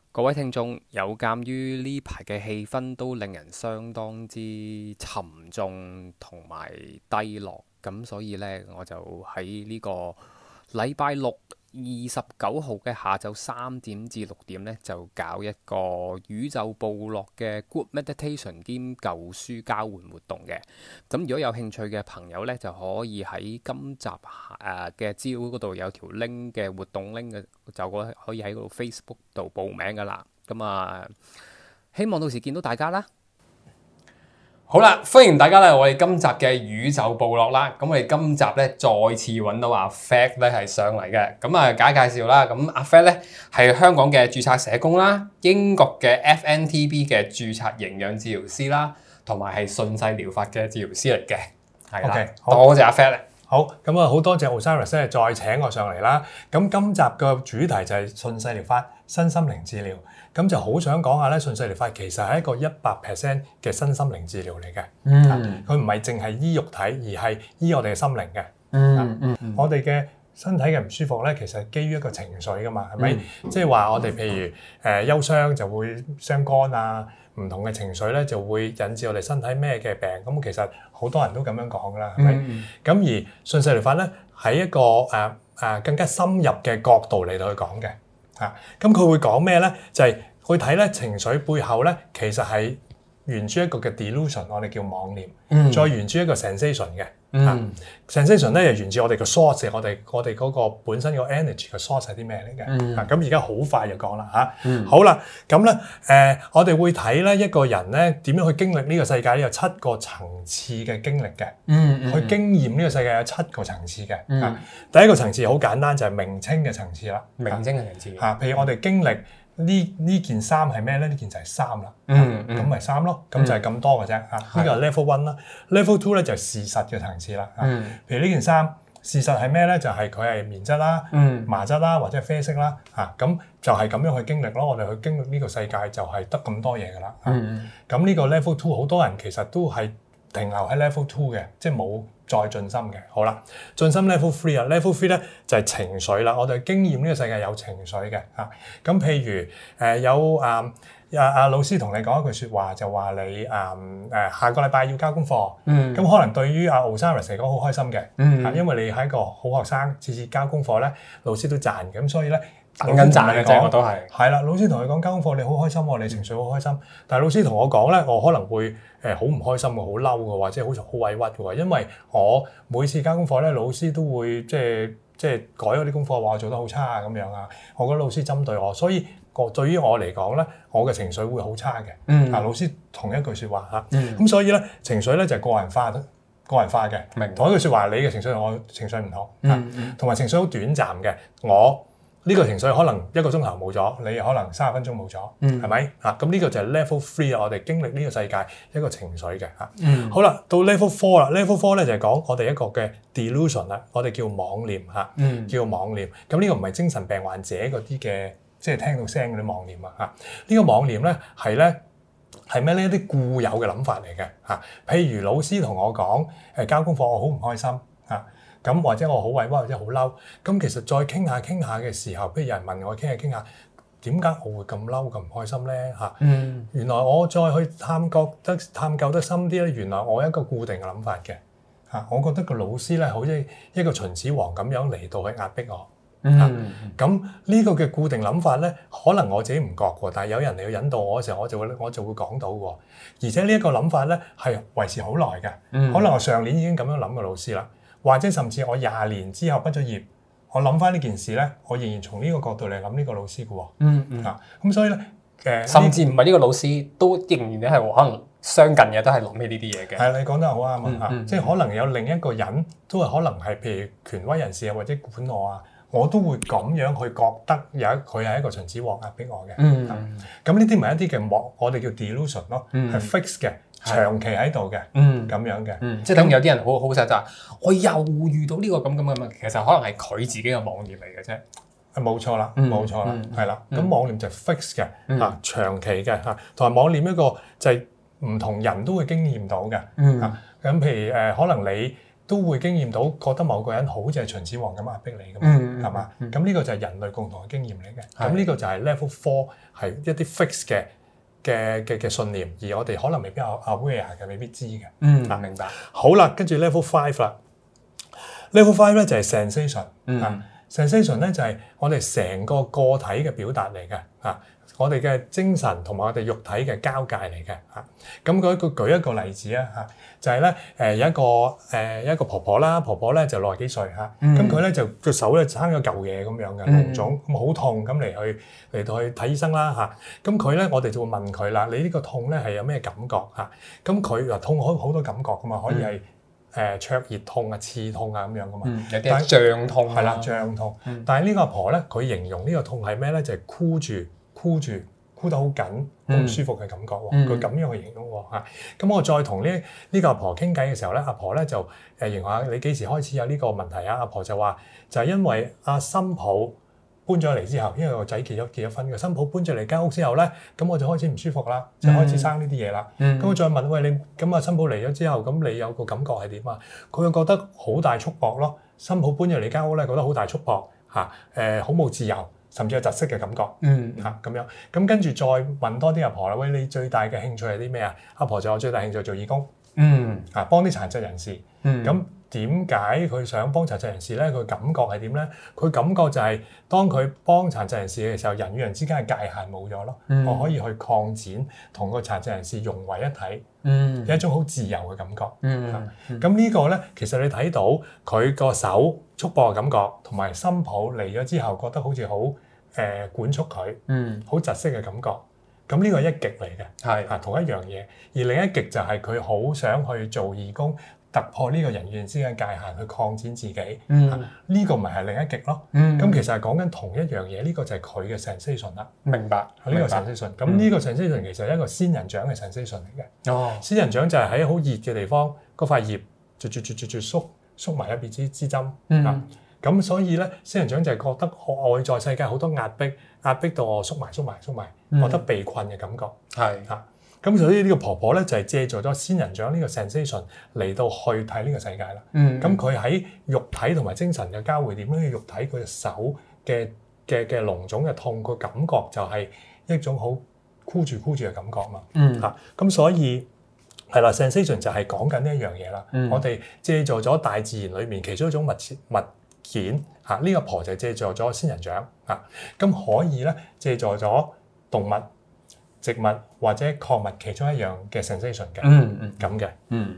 各位聽眾，有鑑於呢排嘅氣氛都令人相當之沉重同埋低落，咁所以呢，我就喺呢個禮拜六29號嘅下晝3點至6點呢，就搞一個宇宙部落嘅 Group Meditation 兼舊書交換活動嘅。咁如果有興趣嘅朋友呢，就可以喺今集嘅資料嗰度有條 link 嘅活動 link 嘅，就可以喺嗰度 Facebook 度報名噶啦。咁希望到時見到大家啦。 好啦，歡迎大家嚟我哋今集嘅宇宙部落啦。咁我哋今集咧再次揾到阿 Fat 咧係上嚟嘅。咁介紹啦。咁阿 Fat 咧係香港嘅註冊社工啦，英國嘅 FNTB 嘅註冊營養治療師啦，同埋係順勢療法嘅治療師嚟嘅。係啦，多謝阿 Fat 咧。 好，咁好多謝 Osiris 咧再請我上嚟啦。咁今集嘅主題就係順勢療法、身心靈治療。咁就好想講下咧，順勢療法其實係一個100% 嘅身心靈治療嚟嘅。佢唔係淨係醫肉體，而係醫我哋嘅心靈嘅。我哋嘅身體嘅唔舒服咧，其實基於一個情緒噶嘛，係咪？即係話我哋譬如憂傷就會傷肝啊，唔同嘅情緒咧就會引致我哋身體咩嘅病。咁其實好多人都咁樣講噶啦，係咪？咁而順勢療法咧喺一個更加深入嘅角度嚟到去講嘅。咁佢會講咩咧？就係去睇咧情緒背後咧，其實係源自一個嘅 delusion， 我哋叫妄念，再源自一個 sensation 嘅。sensation 咧就源自我哋嘅 source， 我哋嗰個本身個 energy 嘅 source 係啲咩嚟嘅？咁而家好快就講啦嚇。好啦，咁咧我哋會睇咧一個人咧點樣去經歷呢個世界咧，有7個層次嘅經歷嘅。去經驗呢個世界有7個層次嘅。第一個層次好簡單，就係名稱嘅層次啦。 名稱嘅層次譬如我哋經歷呢件衫係咩咧？呢件就係衫啦。咁咪衫咯。咁就係咁多嘅啫。呢個係 level 1啦。level 2咧就係事實嘅層次啦。譬如呢件衫事實係咩咧？就係佢係棉質啦、麻質啦或者啡色啦。咁就係咁樣去經歷咯。我哋去經歷呢個世界就係得咁多嘢噶啦。咁呢個 level 2好多人其實都係停留喺 level 2嘅，即係冇再進心嘅。好啦，進心 level 3啊 ，level 3咧就係情緒啦。我哋經驗呢個世界有情緒嘅。咁譬如有老師同你講一句説話，就話你下個禮拜要交功課。咁可能對於Osiris 嚟講好開心嘅。因為你係一個好學生，次次交功課咧，老師都讚。咁所以咧等緊讚嘅啫，我都係。 係啦，老師同你講交功課，你好開心喎，你情緒好開心。但係老師同我講咧，我可能會好唔開心嘅，好嬲嘅，或者好委屈嘅，因為我每次交功課咧，老師都會即係改咗啲功課，話我做得好差啊咁樣啊。我覺得老師針對我，所以對於我嚟講咧，我嘅情緒會好差嘅。老師同一句説話嚇。咁所以咧情緒咧就係個人化嘅。同一句説話，你嘅情緒同我情緒唔同。同埋情緒好短暫嘅。我呢個情緒可能1個鐘頭冇咗，你可能30分鐘冇咗，係咪？咁呢個就係 level 3啊，我哋經歷呢個世界一個情緒嘅。好啦，到 level 4啦 ，level 4咧就係講我哋一個嘅 delusion 啦，我哋叫妄念嚇，叫妄念。咁呢個唔係精神病患者嗰啲嘅，即係聽到聲嗰啲妄念啊。呢個妄念咧係咩咧？一啲固有嘅諗法嚟嘅。譬如老師同我講交功課，我好唔開心。咁或者我好委屈或者好嬲，咁其實再傾下嘅時候，譬如有人問我傾下，點解我會咁嬲咁唔開心咧？原來我再去探究得深啲咧，原來我一個固定嘅諗法嘅。我覺得個老師咧好似一個秦始皇咁樣嚟到去壓迫我。咁呢個嘅固定諗法咧，可能我自己唔覺喎，但係有人嚟要引導我嘅時候，我就會講到喎。而且呢一個諗法咧係維持好耐嘅。可能我上年已經咁樣諗嘅老師啦。或者甚至我20年之後畢咗業，我諗翻呢件事咧，我仍然從呢個角度嚟諗呢個老師嘅喎。咁所以咧， 甚至唔係呢個老師，都仍然係可能相近嘅，都係諗起呢啲嘢嘅。 係，你講得好啱啊！即係可能有另一個人，都係可能係譬如權威人士啊，或者管我啊，我都會咁樣去覺得佢係一個秦始皇壓迫我嘅。咁呢啲唔係一啲嘅我哋叫 delusion 咯，係 fix 嘅。長期喺度嘅，咁樣嘅， 即係等於有啲人好實就話，我又遇到呢個咁嘅，其實可能係佢自己嘅妄念嚟嘅啫。 冇錯啦，係啦。咁妄念就係 fix 嘅，長期嘅，同埋妄念一個就係唔同人都會經驗到嘅。咁譬如可能你都會經驗到覺得某個人好似係秦始皇咁壓迫你㗎嘛，係嘛？咁呢個就係人類共同嘅經驗嚟嘅。咁呢個就係 level 4係一啲 fix 嘅信念，而我哋可能未必有 aware 嘅，未必知嘅。 明白。 好啦，跟住 level 5啦。level 5咧就係 sensation。sensation 咧就係我哋成個個體嘅表達嚟嘅我哋嘅精神同埋我哋肉體嘅交界嚟嘅嚇。咁舉一個例子啊嚇，就係咧有一個婆婆啦，婆婆咧就60幾歲嚇，咁佢咧就隻手咧生咗嚿嘢咁樣嘅膿腫，咁好痛咁嚟到去睇醫生啦嚇。咁佢咧我哋就會問佢啦，你呢個痛咧係有咩感覺嚇？咁佢痛好多感覺噶嘛，可以係灼熱痛啊、刺痛啊咁樣噶嘛。 有啲係脹痛係啦，脹痛。但係呢個阿婆咧，佢形容呢個痛係咩咧？就係箍得好緊，好唔舒服嘅感覺喎。佢咁樣去形容喎嚇。咁我再同呢個阿婆傾偈嘅時候咧，阿婆咧就形容下你幾時開始有呢個問題啊？阿婆就話就係因為阿新抱搬咗嚟之後，因為個仔結咗婚嘅新抱搬咗嚟間屋之後咧，咁我就開始唔舒服啦，就開始生呢啲嘢啦。咁我再問喂你，咁啊新抱嚟咗之後，咁你有個感覺係點啊？佢會覺得好大束縛咯。新抱搬咗嚟間屋咧，覺得好大束縛嚇，好冇自由。甚至有窒息嘅感覺，咁樣，咁跟住再問多啲阿婆啦。喂，你最大嘅興趣係啲咩啊？阿婆就話最大興趣做義工，幫啲殘疾人士。咁點解佢想幫殘疾人士咧？佢感覺係點咧？佢感覺就係當佢幫殘疾人士嘅時候，人與人之間嘅界限冇咗咯。我可以去擴展，同個殘疾人士融為一體，有一種好自由嘅感覺。咁呢個咧，其實你睇到佢個手束縛嘅感覺，同埋新抱嚟咗之後，覺得好似好管束佢，好窒息嘅感覺。咁呢個係一極嚟嘅，係同一樣嘢。而另一極就係佢好想去做義工，突破呢個人與人之間界限，去擴展自己。呢個咪係另一極咯。咁其實係講緊同一樣嘢，呢個就係佢嘅 sensation 啦。 明白。 呢個 sensation。咁呢個 sensation 其實係一個仙人掌嘅 sensation 嚟嘅。仙人掌就係喺好熱嘅地方，嗰塊葉縮埋一邊支針。咁所以咧，仙人掌就係覺得外在世界好多壓迫到我縮埋，覺得被困嘅感覺。咁所以呢個婆婆咧就係借助咗仙人掌呢個 sensation 嚟到去睇呢個世界啦。咁佢喺肉體同埋精神嘅交匯點咧，肉體佢隻手嘅膿腫嘅痛，個感覺就係一種好箍住嘅感覺嘛。咁所以係啦 sensation 就係講緊呢一樣嘢啦。我哋借助咗大自然裏面其中一種物件呢個婆就借助咗仙人掌咁可以咧借助咗動物、植物或者礦物其中一樣嘅 sensation 嘅，咁嘅。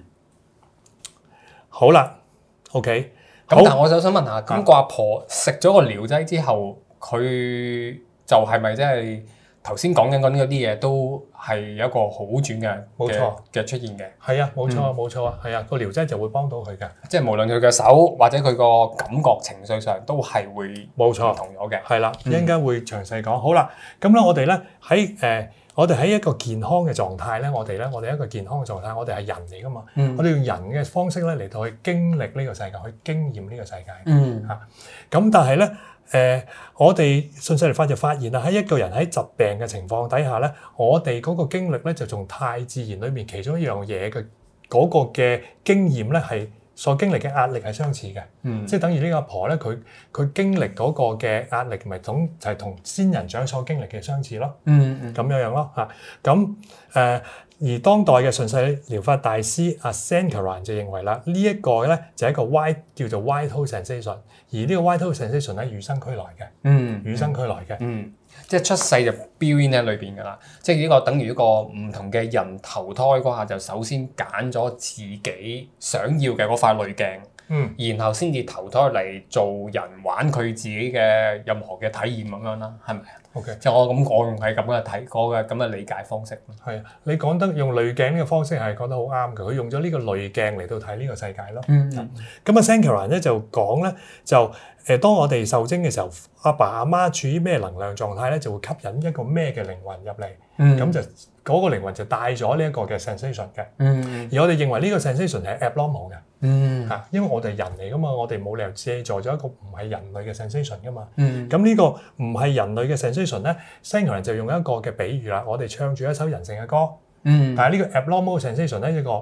好啦 ，OK。 咁但係我就想問下，咁個阿婆食咗個療劑之後，佢就係咪即係頭先講緊嗰啲嘢都係有一個好轉嘅出現嘅？係啊，冇錯啊，係啊，個療劑就會幫到佢嘅。即係無論佢嘅手或者佢個感覺情緒上都係會唔同咗嘅。係啦，一陣間會詳細講。好啦，咁咧我哋咧我哋喺一個健康嘅狀態咧，我哋一個健康嘅狀態，我哋係人嚟噶嘛，我哋用人嘅方式咧嚟到去經歷呢個世界，去經驗呢個世界。咁但係咧，我哋順勢嚟發就發現啦，喺一個人喺疾病嘅情況底下咧，我哋嗰個經歷咧就從太自然裏面其中一樣嘢嘅嗰個嘅經驗咧係所經歷嘅壓力係相似嘅，即係等於呢個阿婆咧，佢經歷嗰個嘅壓力，咪就係同仙人掌所經歷嘅相似咯，咁樣咯嚇。咁而當代嘅順勢療法大師阿 Sankaran 就認為啦，呢一個咧就係一個叫做 vital sensation，而呢個 vital sensation 咧與生俱來嘅，與生俱來嘅，即係出世就標喺裏邊㗎啦。即係呢個等於一個唔同嘅人投胎嗰下，就首先揀咗自己想要嘅嗰塊濾鏡，然後先至投胎嚟做人玩佢自己嘅任何嘅體驗咁樣啦，係咪啊？OK，即係我用係咁嘅睇，我嘅咁嘅理解方式。係啊，你講得用濾鏡呢個方式係講得好啱嘅。佢用咗呢個濾鏡嚟到睇呢個世界咯。咁啊 Sankaran 咧就講咧當我哋受精嘅時候，阿爸阿媽處於咩能量狀態咧，就會吸引一個咩嘅靈魂入嚟。咁就嗰個靈魂就帶咗呢一個嘅 sensation 嘅。而我哋認為呢個 sensation 係 abnormal 嘅。因為我哋人嚟噶嘛，我哋冇理由借助咗一個唔係人類嘅 sensation 噶嘛。咁呢個唔係人類嘅 sensation 咧 Sankaran 就用一個嘅比喻啦。我哋唱住一首人性嘅歌，但係呢個 abnormal sensation 咧，一個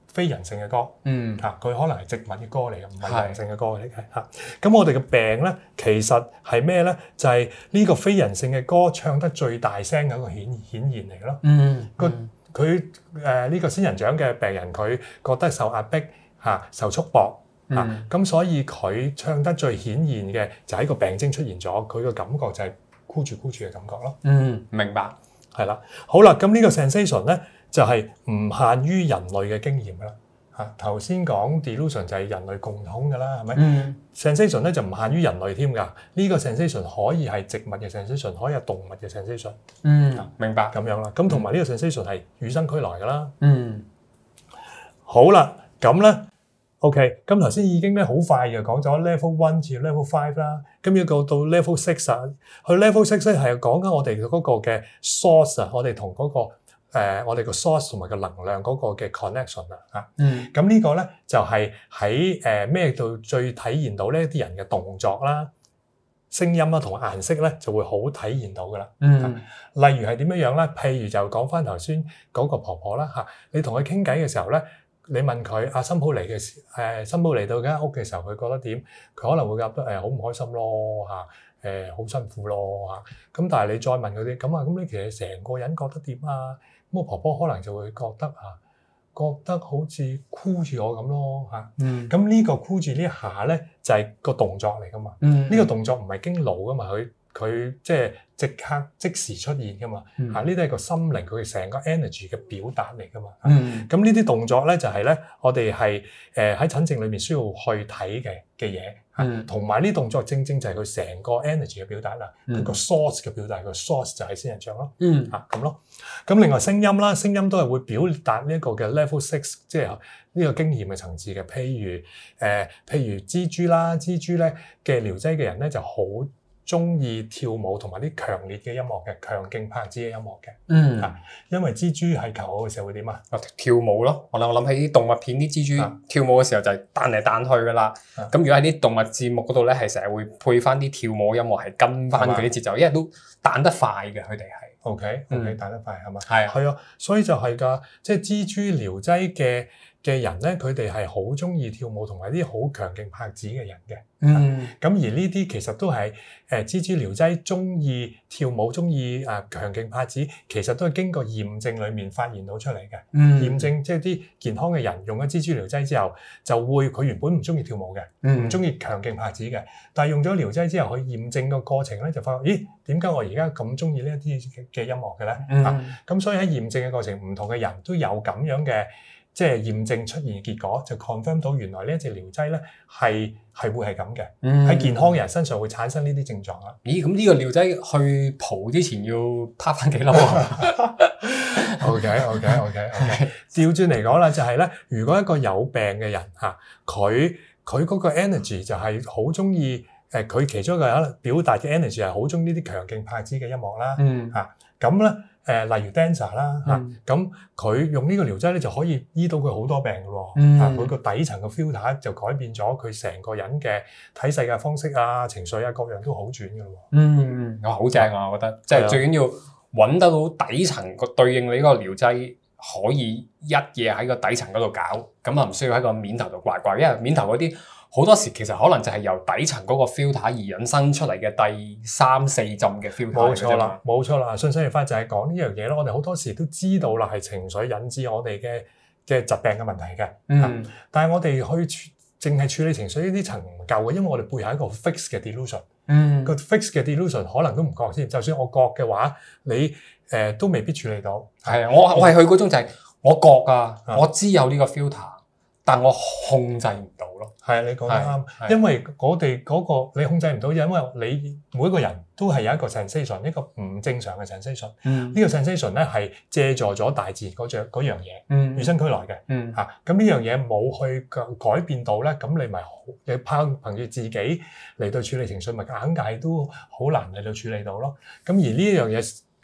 非人性嘅歌，佢可能係植物嘅歌嚟嘅，唔係人性嘅歌嚟嘅嚇。咁我哋嘅病咧，其實係咩咧？就係呢個非人性嘅歌唱得最大聲嘅一個顯現嚟咯。佢呢個仙人掌嘅病人，佢覺得受壓迫嚇，受束縛嚇，咁所以佢唱得最顯現嘅就喺個病徵出現咗，佢個感覺就係箍住嘅感覺咯。 明白。 係啦，好啦，咁呢個 sensation 咧就係唔限於人類嘅經驗啦。嚇，頭先講 delusion 就係人類共通㗎啦，係咪？sensation 咧就唔限於人類添㗎。呢個 sensation 可以係植物嘅 sensation，可以係動物嘅 sensation。 明白。 咁樣啦，咁同埋呢個 sensation 係與生俱來㗎啦。好啦，咁咧 OK，咁頭先已經咧好快就講咗 level 1至 level 5啦，咁要到 level 6啊，去 level 6咧係講緊我哋嗰個嘅 source 啊，我哋同嗰個我哋個 source 同埋個能量嗰個嘅 connection 啊嚇。咁呢個咧就係喺咩度最體現到呢啲人嘅動作啦、聲音啦同埋顏色咧就會好體現到㗎啦。例如係點樣咧？譬如就講翻頭先嗰個婆婆啦嚇，你同佢傾偈嘅時候咧。你問佢阿新抱嚟嘅時，新抱嚟到間屋嘅時候，佢覺得點？佢可能會覺得好唔開心咯嚇，好辛苦咯嚇。咁但係你再問佢啲咁啊，咁你其實成個人覺得點啊？咁我婆婆可能就會覺得好似箍住我咁咯嚇。咁呢個箍住呢下咧，就係個動作嚟噶嘛。呢個動作唔係經腦噶嘛，佢即係即刻即時出現噶嘛嚇，呢啲係個心靈佢成個 energy 嘅表達嚟噶嘛。咁呢啲動作咧就係咧，我哋係喺診症裏面需要去睇嘅嘢嚇，同埋呢動作正正就係佢成個 energy 嘅表達啦，佢個 source 嘅表達，個 source 就係仙人掌咯嚇咁咯。咁另外聲音啦，聲音都係會表達呢一個嘅 level 6，即係呢個經驗嘅層次嘅。譬如蜘蛛啦，蜘蛛咧嘅聊齋嘅人咧就好中意跳舞同埋啲強烈嘅音樂嘅，強勁拍子嘅音樂嘅。因為蜘蛛係求偶嘅時候會點啊？ 跳舞咯，我諗起啲動物片啲蜘蛛跳舞嘅時候就係彈嚟彈去噶啦。咁如果喺啲動物節目嗰度咧，係成日會配翻啲跳舞音樂，係跟翻佢啲節奏，因為都彈得快嘅，佢哋係。 OK，彈得快係嘛？ 係啊，所以就係㗎，即係蜘蛛聊齋嘅人咧，佢哋係好中意跳舞同埋啲好強勁拍子嘅人嘅。咁而呢啲其實都係蜘蛛聊齋中意跳舞、中意強勁拍子，其實都係經過驗證裡面發現到出嚟嘅。驗證即係啲健康嘅人用咗蜘蛛聊齋之後，就會佢原本唔中意跳舞嘅，唔中意強勁拍子嘅，但係用咗聊齋之後去驗證個過程咧，就發覺咦，點解我而家咁中意呢一啲嘅音樂嘅咧？咁所以喺驗證嘅過程，唔同嘅人都有咁樣嘅。即係驗證出現嘅結果，就 confirm 到原來呢一隻聊齋咧係會係咁嘅，喺健康嘅人身上會產生呢啲症狀啦。 咦？咁呢個聊齋去蒲之前要拋翻幾粒啊 ？OK。調轉嚟講啦，就係咧，如果一個有病嘅人嚇，佢嗰個 energy 就係好中意佢其中一個人表達嘅 energy 係好中意呢啲強勁拍子嘅音樂啦。咁咧。例如 dancer 啦咁佢用呢個聊齋咧就可以醫到佢好多病嘅喎。佢個底層嘅 filter 就改變咗佢成個人嘅睇世界方式啊、情緒啊各樣都好轉嘅咯。 好正啊！我覺得即係最緊要揾得到底層個對應你呢個聊齋，可以一嘢喺個底層嗰度搞，咁啊唔需要喺個面頭度掛，因為面頭嗰啲。好多時其實可能就係由底層嗰個 filter 而引申出嚟嘅第3、4浸嘅 filter。 冇錯啦，信息療法就係講呢樣嘢咯。我哋好多時都知道啦，係情緒引致我哋嘅疾病嘅問題嘅。但係我哋去淨係處理情緒呢啲層唔夠嘅，因為我哋背後一個 fix 嘅 delusion。個 fix 嘅 delusion 可能都唔覺先，就算我覺嘅話，你都未必處理到。 係啊，我係去嗰種就係我覺啊，我知有呢個 filter，但我控制唔到咯。 係啊，你講得啱，因為我哋嗰個你控制唔到，因為你每一個人都係有一個 sensation， 一個唔正常嘅 sensation。呢個 sensation 咧係借助咗大自然嗰樣嘢，與生俱來嘅。咁呢樣嘢冇去改變到咧，咁你咪你憑住自己嚟到處理情緒，咪硬係都好難嚟到處理到咯。咁而呢樣嘢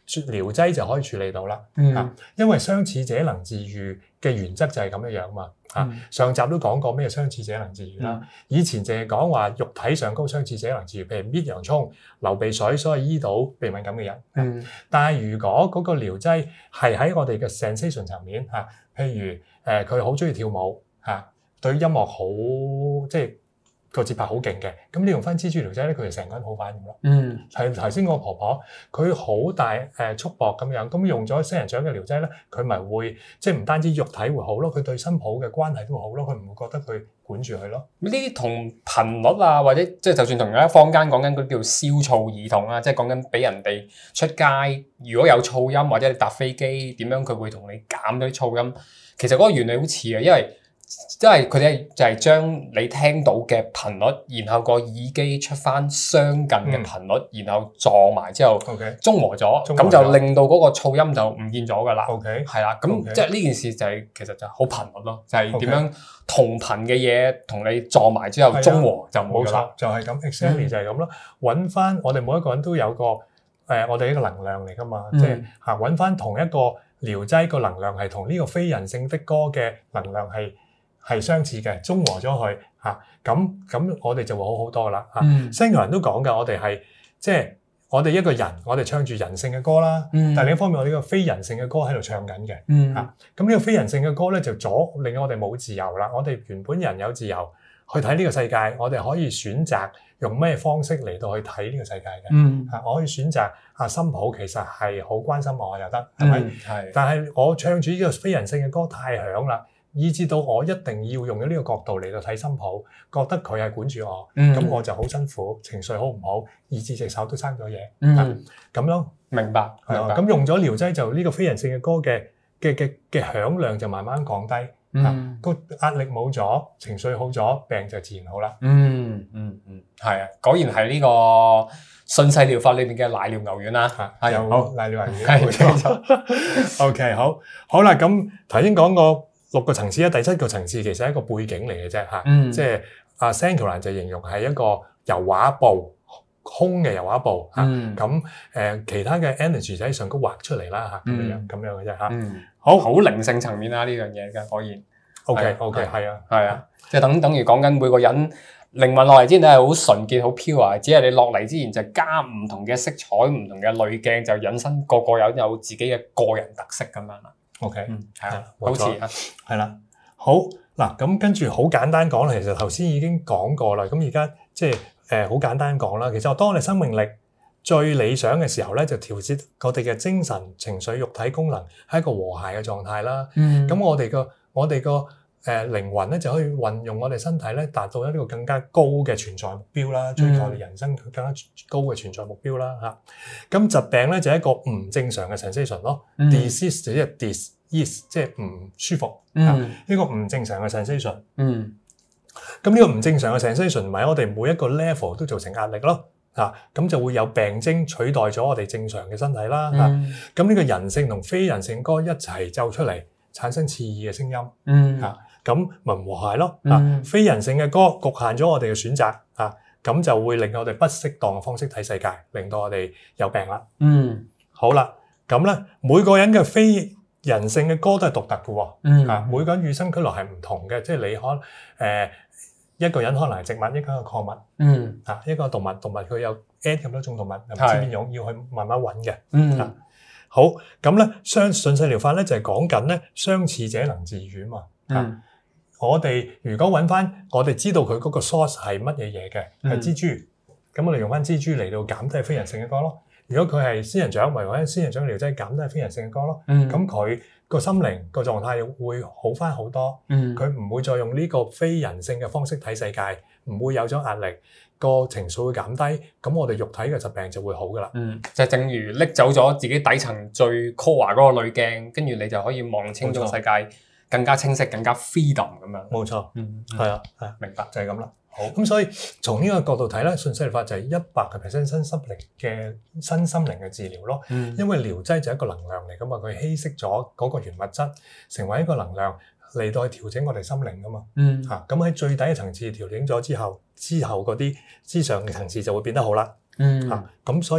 療劑就可以處理到啦。因為相似者能自愈嘅原則就係咁樣樣嘛。上集都講過咩相似者能自愈啦。以前淨係講話肉體上高相似者能自愈，譬如搣洋葱、流鼻水，所以醫到鼻敏感嘅人。但係如果嗰個療劑係喺我哋嘅 sensation 層面譬如佢好中意跳舞對音樂好即係個節拍好勁嘅，咁你用翻蜘蛛療劑咧，佢就成個人好反應咯。係頭先個婆婆，佢好大束縛咁樣，咁用咗仙人掌嘅療劑咧，佢咪會即係唔單止肉體會好咯，佢對新抱嘅關係都會好咯，佢唔會覺得佢管住佢咯。 呢啲同頻率啊，或者即係就算同而家坊間講緊嗰啲叫消噪兒童啊，即係講緊俾人哋出街如果有噪音或者你搭飛機點樣，佢會同你減咗啲噪音。其實嗰個原理好似嘅，因為佢哋就係將你聽到嘅頻率，然後個耳機出翻相近嘅頻率，然後撞埋之後中和咗，咁就令到嗰個噪音就唔見咗㗎啦。係啦，咁即係呢件事就係其實就好頻率咯，就係點樣同頻嘅嘢同你撞埋之後中和就冇錯， 就係咁 exactly 就係咁咯。揾翻我哋每一個人都有個我哋一個能量嚟㗎嘛，即係揾翻同一個療劑個能量係同呢個非人性的歌嘅能量係相似嘅，中和咗佢咁我哋就會好好多啦。星球人都講㗎，我哋係即係我哋一個人，我哋唱住人性嘅歌啦，但係另一方面我哋個非人性嘅歌喺度唱緊嘅。咁呢個非人性嘅歌咧就令我哋冇自由啦。我哋原本人有自由去睇呢個世界，我哋可以選擇用咩方式嚟到去睇呢個世界嘅。我可以選擇新抱其實係好關心我又得，係咪？但係我唱住呢個非人性嘅歌太響啦，以至到我一定要用咗呢個角度嚟到睇新抱，覺得佢係管住我，咁我就好辛苦，情緒好唔好，以至隻手都生咗嘢。咁樣明白。 咁用咗療劑就呢個非人性嘅歌嘅響量就慢慢降低，個壓力冇咗，情緒好咗，病就自然好啦。 係啊，果然係呢個順勢療法裏邊嘅奶料牛丸啦。 有奶料牛丸，冇錯。OK， 好啦，咁頭先講過6個層次啦，第7個層次其實係一個背景嚟嘅啫。即係阿 Sankaran 就形容係一個油畫布，空嘅油畫布咁其他嘅 energy 就喺上高畫出嚟啦咁樣嘅啫好靈性層面啦呢樣嘢嘅，果然。 OK， 係啊， 即係等於講緊每個人靈魂落嚟之前都係好純潔、好 pure， 只係你落嚟之前就加唔同嘅色彩、唔同嘅濾鏡，就引申個人有自己嘅個人特色咁樣啦。 OK， 係啊，好似係啦，好嗱，咁跟住好簡單講啦，其實頭先已經講過啦，咁而家即係好簡單講啦。其實當我哋生命力最理想嘅時候咧，就調節我哋嘅精神、情緒、肉體功能係一個和諧嘅狀態啦。咁我哋個靈魂咧就可以運用我哋身體咧，達到一個更加高嘅存在目標啦，追求我哋人生更加高嘅存在目標啦咁疾病咧就係一個唔正常嘅 sensation 咯。disease 就即係 dis-ease， 即係唔舒服。呢個唔正常嘅 sensation。咁呢個唔正常嘅 sensation 咪喺我哋每一個 level 都造成壓力咯。咁就會有病徵取代咗我哋正常嘅身體啦。咁呢個人性同非人性歌一齊奏出嚟，產生刺耳嘅聲音。咁咪唔和諧咯。非人性嘅歌局限咗我哋嘅選擇。咁就會令我哋不適當嘅方式睇世界，令到我哋有病啦。好啦，咁咧每個人嘅非人性嘅歌都係獨特嘅。每個人與生俱來係唔同嘅，即係你一個人可能係植物，一個係礦物。一個動物佢有 N 咁多種動物，唔知邊種要去慢慢揾嘅。好，咁咧順勢療法咧就係講緊咧相似者能自愈嘛。我哋如果揾翻，我哋知道佢嗰個 source 係乜嘢嘢嘅，係蜘蛛，咁我哋用翻蜘蛛嚟到減低非人性嘅歌咯。如果佢係仙人掌，咪用翻仙人掌療劑減低非人性嘅歌咯。咁佢個心靈個狀態會好翻好多。佢唔會再用呢個非人性嘅方式睇世界，唔會有咗壓力，個情緒會減低，咁我哋肉體嘅疾病就會好噶啦。 就係正如拎走咗自己底層最 core 嗰個濾鏡，跟住你就可以望清咗世界更加清晰、更加 freedom 咁樣。 冇錯，係啊， 明白就係咁啦。好，咁所以從呢個角度睇咧，順勢療法就係100% 身心靈嘅治療咯。因為療劑就係一個能量嚟噶嘛，佢稀釋咗嗰個原物質，成為一個能量嚟到去調整我哋心靈噶嘛。咁喺最底嘅層次調整咗之後嗰啲之上嘅層次就會變得好啦。咁所以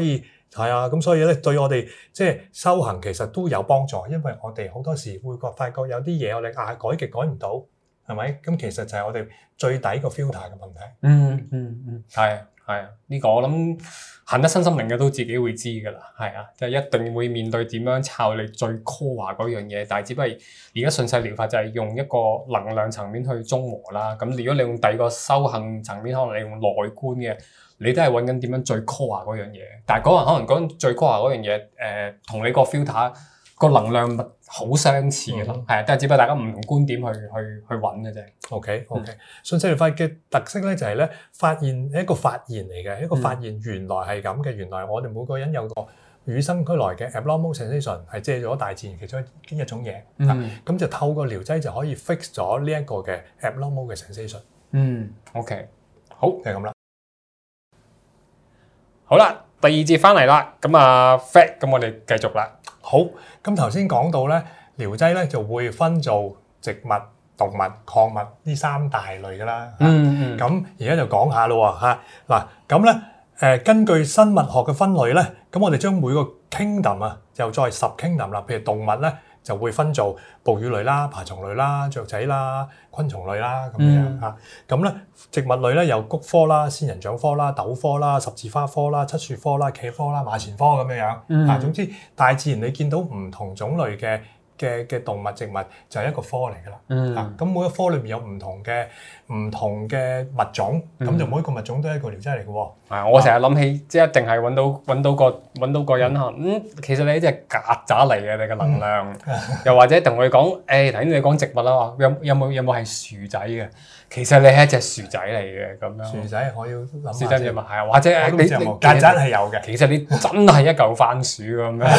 係啊，咁所以咧對我哋即係修行其實都有幫助，因為我哋好多時會發覺有啲嘢我哋改極改唔到，係咪？咁其實就係我哋最底個 filter 嘅問題。 係啊，呢個我諗行得身心靈嘅都自己會知㗎啦，係啊，即係一定會面對點樣抄你最 core 嗰樣嘢，但係只不過而家順勢療法就係用一個能量層面去中和啦。咁如果你用第二個修行層面，可能你用內觀嘅，你都係揾緊點樣最 core 嗰樣嘢。但係嗰人可能講最 core 嗰樣嘢，同你個 filter 個能量物好相似咯，係啊，但係只不過大家唔同觀點去揾嘅啫。 OK，順勢療法嘅特色咧就係咧發現一個發現嚟嘅，一個發現原來係咁嘅，原來我哋每個人有個與生俱來嘅 abnormal sensation 係借咗大自然其中一種嘢，咁就透過療劑就可以 fix 咗呢一個嘅 abnormal 嘅 sensation。 OK， 好就係咁啦。 好啦，第二節翻嚟啦，咁啊 Fred， 咁我哋繼續啦。 好，咁頭先講到咧，療劑咧就會分做植物、動物、礦物呢三大類噶啦。咁而家就講下咯喎嚇。嗱，咁咧根據生物學嘅分類咧，咁我哋將每個 kingdom 啊，又再sub-kingdom啦。譬如動物咧，就會分做哺乳類啦、爬蟲類啦、雀仔啦、昆蟲類啦咁樣嚇。咁咧植物類咧有菊科啦、仙人掌科啦、豆科啦、十字花科啦、漆樹科啦、茄科啦、馬錢科咁樣。總之大自然你見到唔同種類嘅動物植物就係一個科嚟㗎啦。咁每一科裏面有唔同嘅物種，咁就每一個物種都係一個療劑嚟嘅喎。 我成日諗起，即係一定係揾到個人嚇，其實你係隻曱甴嚟嘅，你嘅能量，又或者同佢講，頭先你講植物啦，有冇係樹仔嘅？其實你係一隻樹仔嚟嘅咁樣。 樹仔我要諗下樹仔係啊，或者你曱甴係有嘅。 其實你真係一嚿番薯咁樣。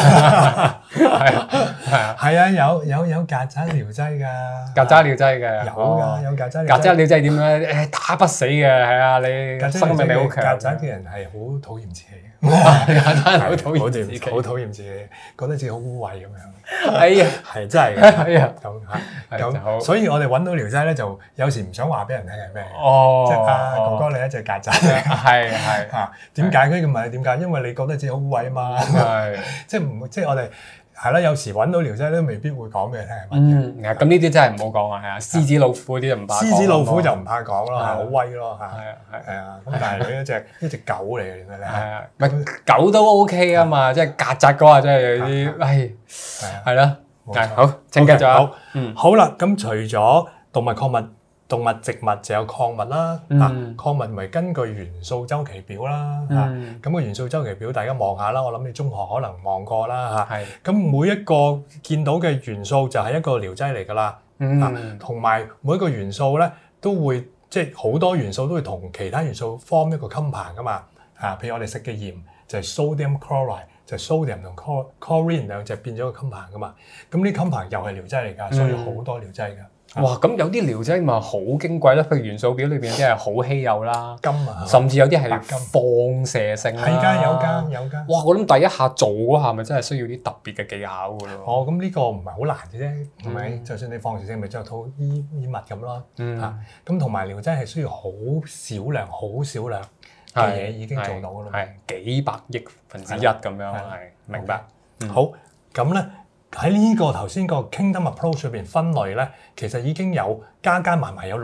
係啊，有曱甴療劑㗎。 曱甴療劑嘅。 有㗎，有曱甴。 曱甴療劑點咧？打不死嘅，係啊，你生命力好強。 曱甴嘅人係好討厭自己。 曱甴好討厭自己， 好討厭自己，覺得自己好污穢咁樣。 哎呀， 係真係嘅。 哎呀， 咁所以我哋揾到療劑咧，就有時唔想話俾人聽係咩。即係哥哥你一隻曱甴。係嚇。點解佢咁問你點解？因為你覺得自己好污穢啊嘛。係。即係我哋。係啦，有時揾到療劑都未必會講俾你聽係乜嘢。 咁呢啲真係唔好講啊，係啊，獅子老虎嗰啲就唔怕講。 獅子老虎就唔怕講咯，係好威咯嚇。 係啊，咁但係你一隻狗嚟嘅，原來你係啊，唔係狗都 OK 啊嘛，即係曱甴嗰下真係有啲係啦。好，請繼續啊。 好啦，咁除咗動物、礦物、動物、植物就有礦物啦。礦物咪根據元素周期表啦。咁個元素周期表大家望下啦，我諗你中學可能望過啦嚇。咁每一個見到嘅元素就係一個療劑嚟㗎啦。同埋每一個元素咧都會即係好多元素都會同其他元素 form 一個 compound 㗎嘛。譬如我哋食嘅鹽就係 sodium chloride，就係 sodium 同 chlorine 兩隻變咗個 compound 㗎嘛。咁呢 compound 又係療劑嚟㗎，所以好多療劑㗎。 哇！咁有啲療劑咪好矜貴啦，譬如元素表裏邊有啲係好稀有啦， 金啊， 甚至有啲係放射性啦。 係㗎，有㗎。 哇！我諗第一下做嗰下咪真係需要啲特別嘅技巧㗎咯。 咁呢個唔係好難嘅啫，係咪？就算你放射性咪就套衣物咁咯。咁同埋療劑係需要好少量嘅嘢已經做到㗎啦。 係幾百億分之一咁樣，係明白。 好，咁咧。喺呢個頭先個 Kingdom Approach 裏邊分類咧，其實已經有加埋有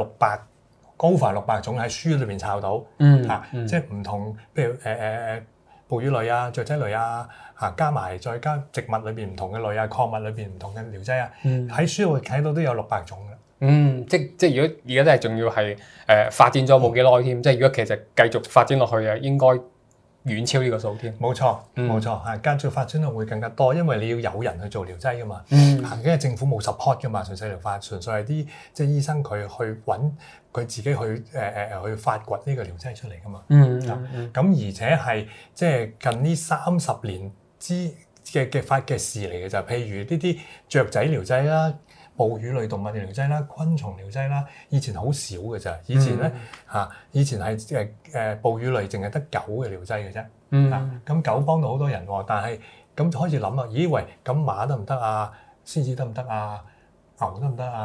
600種喺書裏邊抄到，即係唔同，譬如哺乳類啊、雀仔類啊，再加植物裏邊唔同嘅類啊、礦物裏邊唔同嘅療劑啊，喺書度睇到都有600種嘅。 即係如果而家都係仲要係發展咗冇幾耐添，即係如果其實繼續發展落去啊，應該遠超呢個數添， 冇錯，繼續發展會更加多，因為你要有人去做療劑噶嘛，因為政府冇 support 噶嘛，順勢療法純粹係啲即係醫生佢去揾佢自己去發掘呢個療劑出嚟噶嘛，咁而且係即係近呢30年嘅事嚟嘅就係，譬如呢啲雀仔療劑啦。哺乳類動物療劑啦、昆蟲療劑啦，以前好少嘅咋。以前咧以前係哺乳類淨係得狗嘅療劑嘅啫。咁狗幫到好多人喎，但係咁就開始諗啊，咦喂，咁馬得唔得啊？獅子得唔得啊？牛得唔得啊？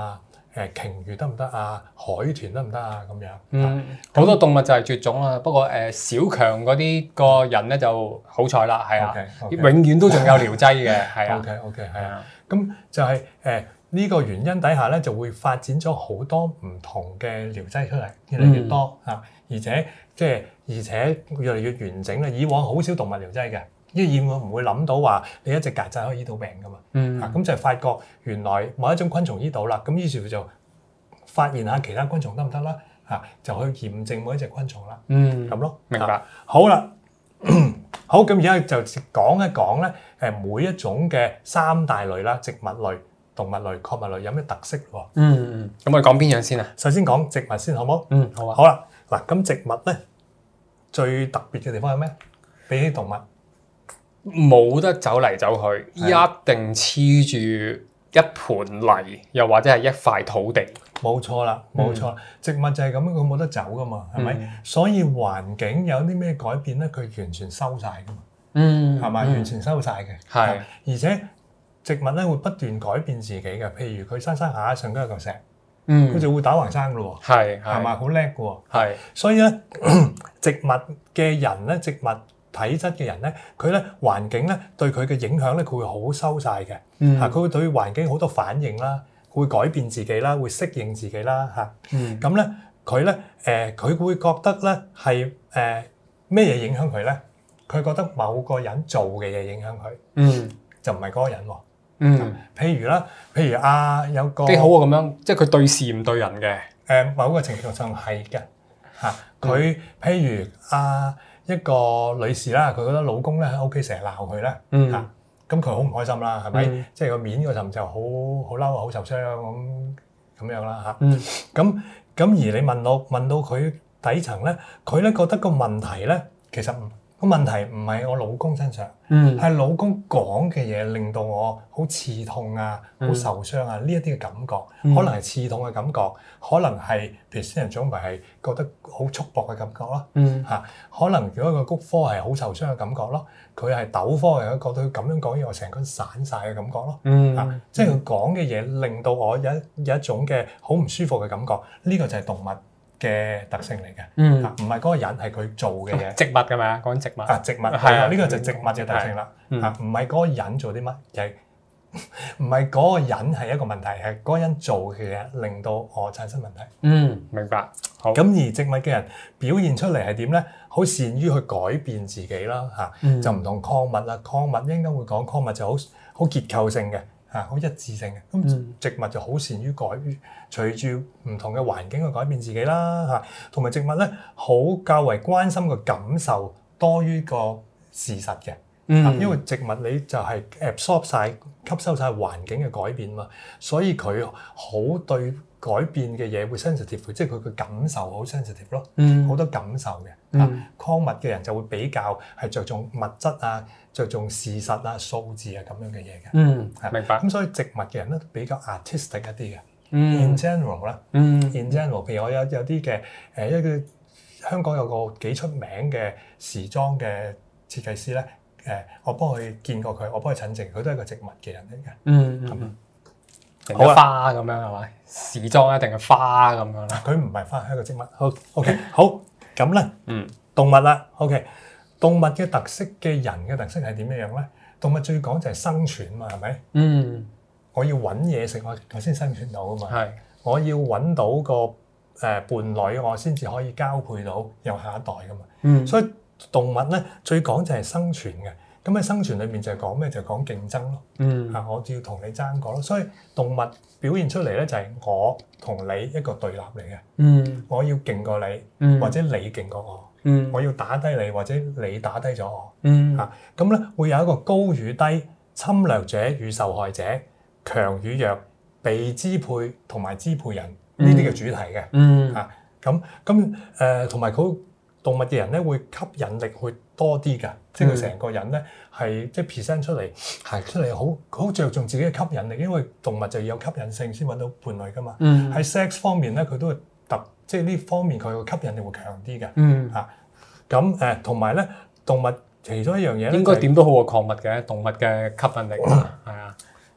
鯨魚得唔得啊？海豚得唔得啊？咁樣。 好多動物就係絕種啦。不過小強嗰啲個人咧就好彩啦，係啊，永遠都仲有療劑嘅，係啊。 OK， 係啊。咁就係呢個原因底下咧，就會發展咗好多唔同嘅療劑出嚟，越嚟越多嚇，而且越嚟越完整啦。以往好少動物療劑嘅，因為以往唔會諗到話你一隻曱甴可以醫到病噶嘛。咁就係發覺原來某一種昆蟲醫到啦，咁於是乎就發現下其他昆蟲得唔得啦，就去驗證每一隻昆蟲啦。咁咯， 明白。 好啦，好，咁而家就講一講咧，每一種嘅三大類啦，植物類、動物類、礦物類有咩特色喎？ 咁我哋講邊樣先啊？ 首先講植物先，好唔好？ 好啊。 好啦，嗱，咁植物咧最特別嘅地方係咩？比起動物， 冇得走嚟走去，一定黐住一盤泥，又或者係一塊土地。 冇錯啦，冇錯。植物就係咁樣，佢冇得走噶嘛，係咪？所以環境有啲咩改變咧，佢完全收晒噶嘛。係咪？完全收晒嘅。係。而且植物咧會不斷改變自己嘅，譬如佢生下上邊有嚿石，佢就會打橫生噶咯喎。係嘛？好叻噶喎。係。所以咧，植物嘅人咧，植物體質嘅人咧，佢咧環境咧對佢嘅影響咧，佢會好收晒嘅。佢會對環境好多反應啦，會改變自己啦，會適應自己啦。咁咧，佢會覺得咧係咩嘢影響佢咧？佢覺得某個人做嘅嘢影響佢，就唔係嗰個人喎。譬如有個幾好啊，咁樣，即係佢對事唔對人嘅。 某個程度上係嘅。佢譬如一個女士啦，佢覺得老公咧喺屋企成日鬧佢咧，咁佢好唔開心啦，係咪？即係個面嗰陣就好嬲啊，好受傷咁樣啦。咁而你問到佢底層咧，佢咧覺得個問題咧，其實個問題唔係我老公身上，係老公講嘅嘢令到我好刺痛啊，好受傷啊，呢一啲嘅感覺，可能係刺痛嘅感覺，可能係譬如仙人掌咪係覺得好束縛嘅感覺咯，可能如果個菊科係好受傷嘅感覺咯，佢係豆科嘅覺得佢咁樣講嘢，我成個人散晒嘅感覺咯，即係佢講嘅嘢令到我有一種嘅好唔舒服嘅感覺，呢個就係動物嘅特性嚟嘅，唔係嗰個人係佢做嘅嘢。 植物㗎嘛，講緊植物。 植物係啊，呢個就係植物嘅特性啦。唔係嗰個人做啲乜，係唔係嗰個人係一個問題，係嗰個人做嘅嘢令到我產生問題。 明白。好。 咁而植物嘅人表現出嚟係點咧？好善於去改變自己啦，就唔同礦物啦。礦物應該會講礦物就好結構性嘅。好一致性嘅，咁植物就好善於隨住唔同嘅環境去改變自己啦，同埋植物咧好較為關心個感受多於個事實嘅，因為植物你就係吸收晒環境嘅改變嘛，所以佢好對改變嘅嘢會 sensitive， 即係佢嘅感受好 sensitive 咯，好多感受嘅。礦物嘅人就會比較係着重物質啊，着重事實啊、數字啊咁樣嘅嘢嘅。 明白。 咁所以植物嘅人咧比較 artistic 一啲嘅。In general 啦，in general，譬如我有啲嘅一個香港有個幾出名嘅時裝嘅設計師咧，我幫佢見過佢，我幫佢診症，佢都係一個植物嘅人嚟嘅。 好花咁樣係咪？時裝一定係花咁樣啦。 佢唔係花，係一個植物。好 OK， 好咁咧。動物啦 ，OK。動物嘅特色嘅人嘅特色係點樣咧？動物最講就係生存嘛，係咪？我要揾嘢食，我先生存到啊嘛。係。我要揾到個伴侶，我先至可以交配到有下一代噶嘛。所以動物咧最講就係生存嘅。咁喺生存裏面就係講咩？就係講競爭咯。我要同你爭過咯。所以動物表現出嚟咧就係我同你一個對立嚟嘅。我要勁過你，或者你勁過我。我要打低你，或者你打低咗我。咁咧會有一個高與低、侵略者與受害者、強與弱、被支配同埋支配人呢啲嘅主題嘅。同埋佢動物嘅人咧會吸引力會多啲㗎，即係佢成個人咧係即係 present 出嚟行出嚟好着重自己嘅吸引力，因為動物就要有吸引性先揾到伴侶㗎嘛。喺 sex 方面咧佢都會即係呢方面佢個吸引力會強啲嘅。同埋咧動物其中一樣嘢咧， 應該點都好過礦物嘅動物嘅吸引力係啊。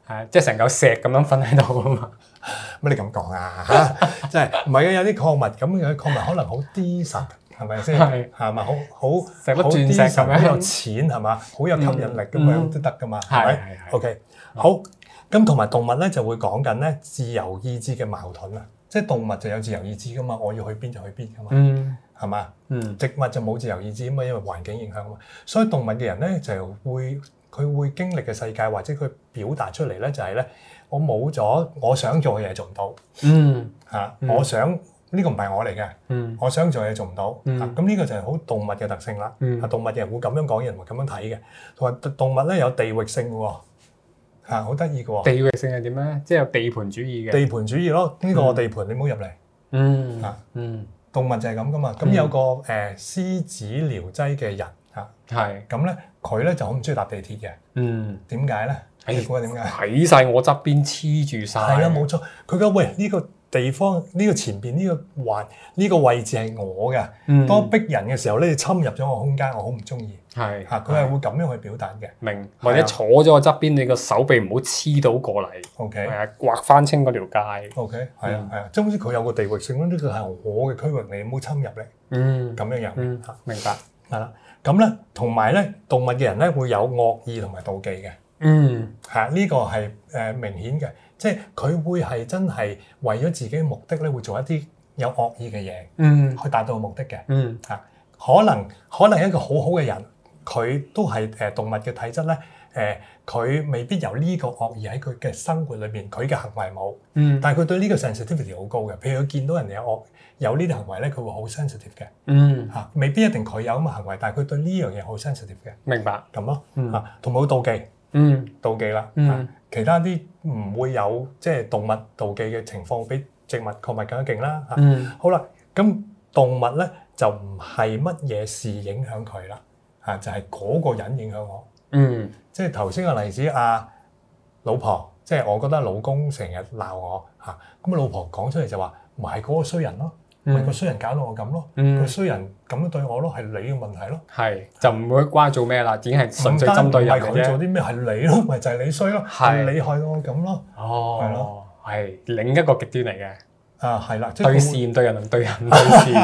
係即係成嚿石咁樣瞓喺度啊嘛。 乜你咁講啊嚇？即係唔係啊？有啲礦物咁，有啲礦物可能好 D 實，係咪先？係咪好成粒鑽石咁樣好有錢係嘛？好有吸引力咁樣都得噶嘛？係咪？OK，好。咁同埋動物咧就會講緊咧自由意志嘅矛盾啊！即係動物就有自由意志噶嘛，我要去邊就去邊噶嘛，係嘛？植物就冇自由意志啊嘛，因為環境影響啊嘛。所以動物嘅人咧就佢會經歷嘅世界或者佢表達出嚟咧就係咧，我冇咗我想做嘅嘢做唔到，我想呢個唔係我嚟嘅，我想做嘢做唔到，咁呢個就係好動物嘅特性啦。動物嘅人會咁樣講嘢，唔係咁樣睇嘅。同埋動物咧有地域性喎。好得意嘅喎！ 地域性係點咧？即係有地盤主義嘅。 地盤主義咯，呢個我地盤你唔好入嚟。動物就係咁噶嘛。咁有個獅子寮擠嘅人咁咧佢咧就好唔中意搭地鐵嘅。點解咧？你估下點解？ 喺晒我側邊黐住晒。 係啊，冇錯。佢講喂呢個地方呢個前邊呢個位置係我嘅。當逼人嘅時候咧，你侵入咗我空間，我好唔中意。 係佢係會咁樣去表達嘅。 明或者坐咗我側邊，你個手臂唔好黐到過嚟。 OK， 係啊，劃翻清嗰條街。 OK，係啊，即係好似佢有個地域性咯，呢個係我嘅區域，你唔好侵入嚟。咁樣樣。 明白。 係啦，咁咧同埋咧動物嘅人咧會有惡意同埋妒忌嘅。呢個係明顯嘅，即係佢會係真係為咗自己嘅目的咧，會做一啲有惡意嘅嘢，去達到目的嘅。可能一個好好嘅人，佢都係動物嘅體質咧，佢未必有呢個惡意喺佢嘅生活裏邊，佢嘅行為冇，但係佢對呢個 sensitivity 好高嘅。譬如佢見到人哋有呢啲行為咧，佢會好 sensitive 嘅。未必一定佢有咁嘅行為，但係佢對呢樣嘢好 sensitive 嘅。 明白咁咯。同埋好妒忌。妒忌啦。其他啲唔會有即係動物妒忌嘅情況，比植物礦物更加勁啦。好啦，咁動物咧就唔係乜嘢事影響佢啦。就係嗰個人影響我。即係頭先個例子，老婆，即係我覺得老公成日鬧我咁老婆講出嚟就話，唔係嗰個衰人咯，咪個衰人搞到我咁咯，個衰人咁樣對我咯，係你嘅問題咯。係就唔會關做咩啦，只係純粹針對人嘅啫。 唔係佢做啲咩，係你咯，咪就係你衰咯，係你害到我咁咯。係咯， 係另一個極端嚟嘅。 係啦， 對事對人同對人對事。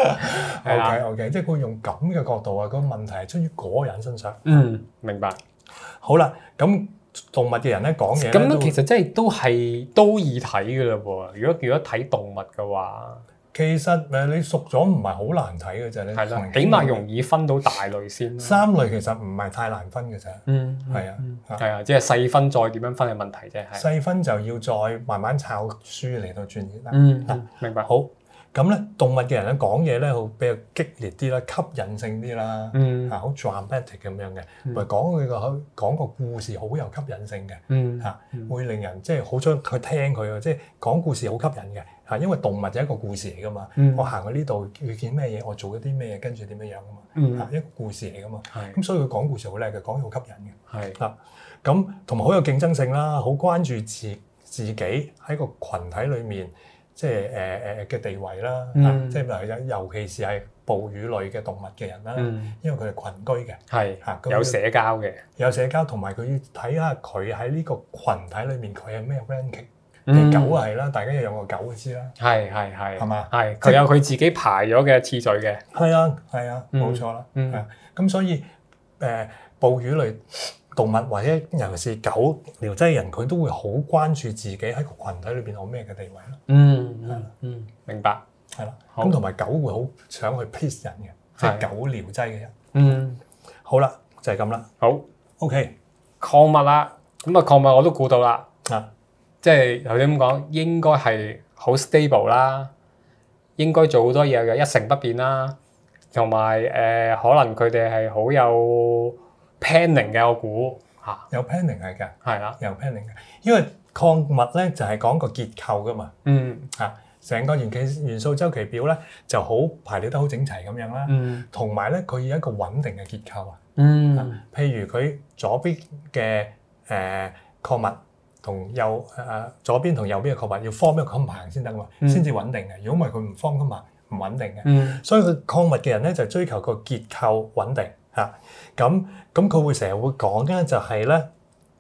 OK，即係佢用咁嘅角度個問題係出於嗰個人身上。 明白。 好啦，咁動物嘅人咧講嘢咁其實真係都易睇㗎啦喎。如果睇動物嘅話， 其實你熟咗唔係好難睇嘅啫。你係啦，起碼容易分到大類先。 三類其實唔係太難分嘅啫。係啊， 即係細分再點樣分嘅問題啫。 細分就要再慢慢抄書嚟到轉譯啦。 明白。 好，咁咧動物嘅人咧講嘢咧，好比較激烈啲啦，吸引性啲啦，好 dramatic 咁樣嘅，咪講個故事好有吸引性嘅，會令人即係好想去聽佢啊！即係講故事好吸引嘅。因為動物就係一個故事嚟噶嘛，我行去呢度遇見咩嘢，我做咗啲咩嘢，跟住點樣樣噶嘛，一個故事嚟噶嘛，咁所以佢講故事好叻嘅，講嘢好吸引嘅，咁同埋好有競爭性啦，好關注自己喺個群體裏面即係嘅地位啦，即係尤其是係哺乳類嘅動物嘅人啦，因為佢係群居嘅， 有社交嘅， 有社交，同埋佢要睇下佢喺呢個群體裏面佢係咩 ranking。狗係啦，大家有養過狗就知啦。係嘛？ 佢有佢自己排咗嘅次序嘅。 係啊，冇錯啦。咁所以哺乳類動物或者尤其是狗寮擠人，佢都會好關注自己喺個群體裏邊有咩嘅地位咯。 明白。 係啦。咁同埋狗會好想去 please 人嘅，即係狗寮擠嘅人。好啦，就係咁啦。 好 ，OK。 礦物啦，咁礦物我都估到啦。即係頭先咁講，應該係好 stable 啦，應該做好多嘢嘅，一成不變啦，同埋可能佢哋係好有 planning 嘅，我估有 planning 係㗎， 係啦， 有 planning 嘅，因為礦物咧就係講個結構㗎嘛，成個元素週期表咧就好排列得好整齊咁樣啦，同埋咧佢要一個穩定嘅結構譬如佢左邊嘅礦物。同左邊同右邊嘅礦物要 form 一個 compound 先得嘛，先至穩定嘅。如果唔係佢唔 form compound唔穩定嘅。所以佢礦物嘅人咧就追求個結構穩定咁佢會成日會講咧就係咧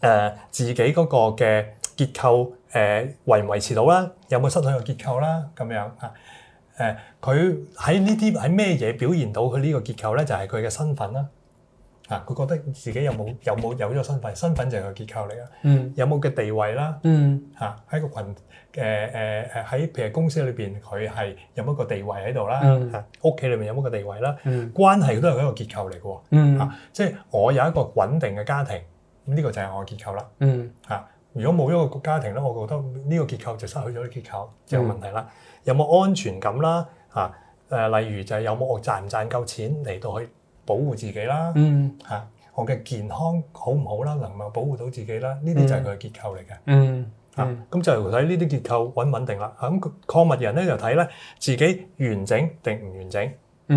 自己嗰個嘅結構維唔維持到啦，有冇失去個結構啦咁樣嚇。佢喺呢啲喺咩嘢表現到佢呢個結構咧？就係佢嘅身份啦。佢覺得自己有咗個身份，身份就係個結構嚟噶。有冇嘅地位啦？喺個群喺譬如公司裏邊，佢係有冇一個地位喺度啦？屋企裏面有冇個地位啦？關係都係一個結構嚟嘅喎。即係我有一個穩定嘅家庭，咁呢個就係我嘅結構啦。如果冇咗個家庭咧，我覺得呢個結構就失去咗啲結構，就有問題啦。有冇安全感啦？例如就係有冇我賺唔賺夠錢嚟到去保護自己啦，我嘅健康好唔好啦，能唔能保護到自己啦？呢啲就係佢嘅結構嚟嘅。咁就睇呢啲結構穩唔穩定啦。咁礦物人咧就睇咧自己完整定唔完整。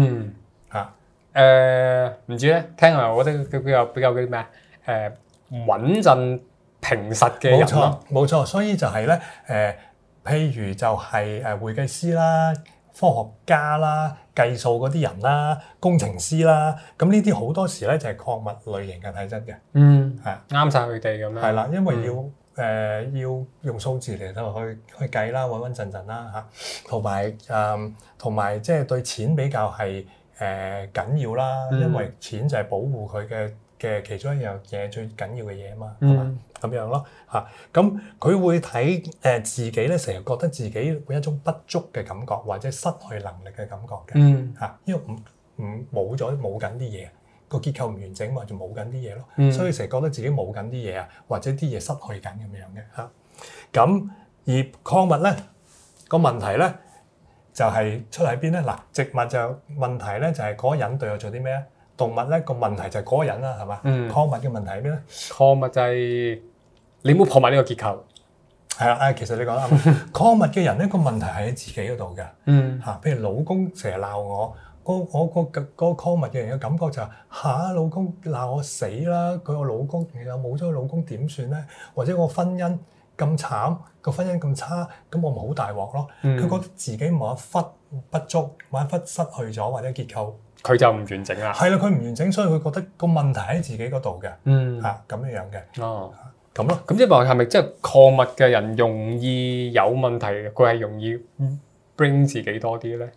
唔知咧，聽下我覺得佢比較嗰啲咩穩陣平實嘅人咯。 冇錯，所以就係咧譬如就係會計師啦、科學家啦、計數嗰啲人啦、工程師啦，咁呢啲好多時咧就係礦物類型嘅體質嘅， 啱晒佢哋咁樣。 係啦，因為要用數字嚟到去計啦，穩穩陣陣啦嚇，同埋即係對錢比較係緊要啦，因為錢就係保護佢嘅其中一樣嘢最緊要嘅嘢啊嘛，係嘛？咁樣咯嚇，咁佢會睇自己咧，成日覺得自己會一種不足嘅感覺，或者失去能力嘅感覺嘅嚇，因為冇緊啲嘢，個結構唔完整嘛，就冇緊啲嘢咯，所以成日覺得自己冇緊啲嘢啊，或者啲嘢失去緊咁樣嘅嚇。咁而礦物咧個問題咧就係出喺邊咧？嗱，植物就問題咧就係嗰個人對我做啲咩咧？動物咧個問題就係嗰個人啦，係嘛？礦物嘅問題係咩咧？ 礦物就係你唔好破壞呢個結構。 係啦，其實你講得啱。礦物嘅人咧個問題係喺自己嗰度嘅。譬如老公成日鬧我，我個礦物嘅人嘅感覺就係老公鬧我死啦！佢個老公其實冇咗個老公點算咧？或者我婚姻咁慘，個婚姻咁差，咁我咪好大鑊咯？佢覺得自己某一忽不足，某一忽失去咗或者結構。 佢就唔完整啦。 係啦，佢唔完整，所以佢覺得個問題喺自己嗰度嘅。咁樣嘅。咁咯。 咁即係話係咪即係礦物嘅人容易有問題？佢係容易 bring 自己多啲咧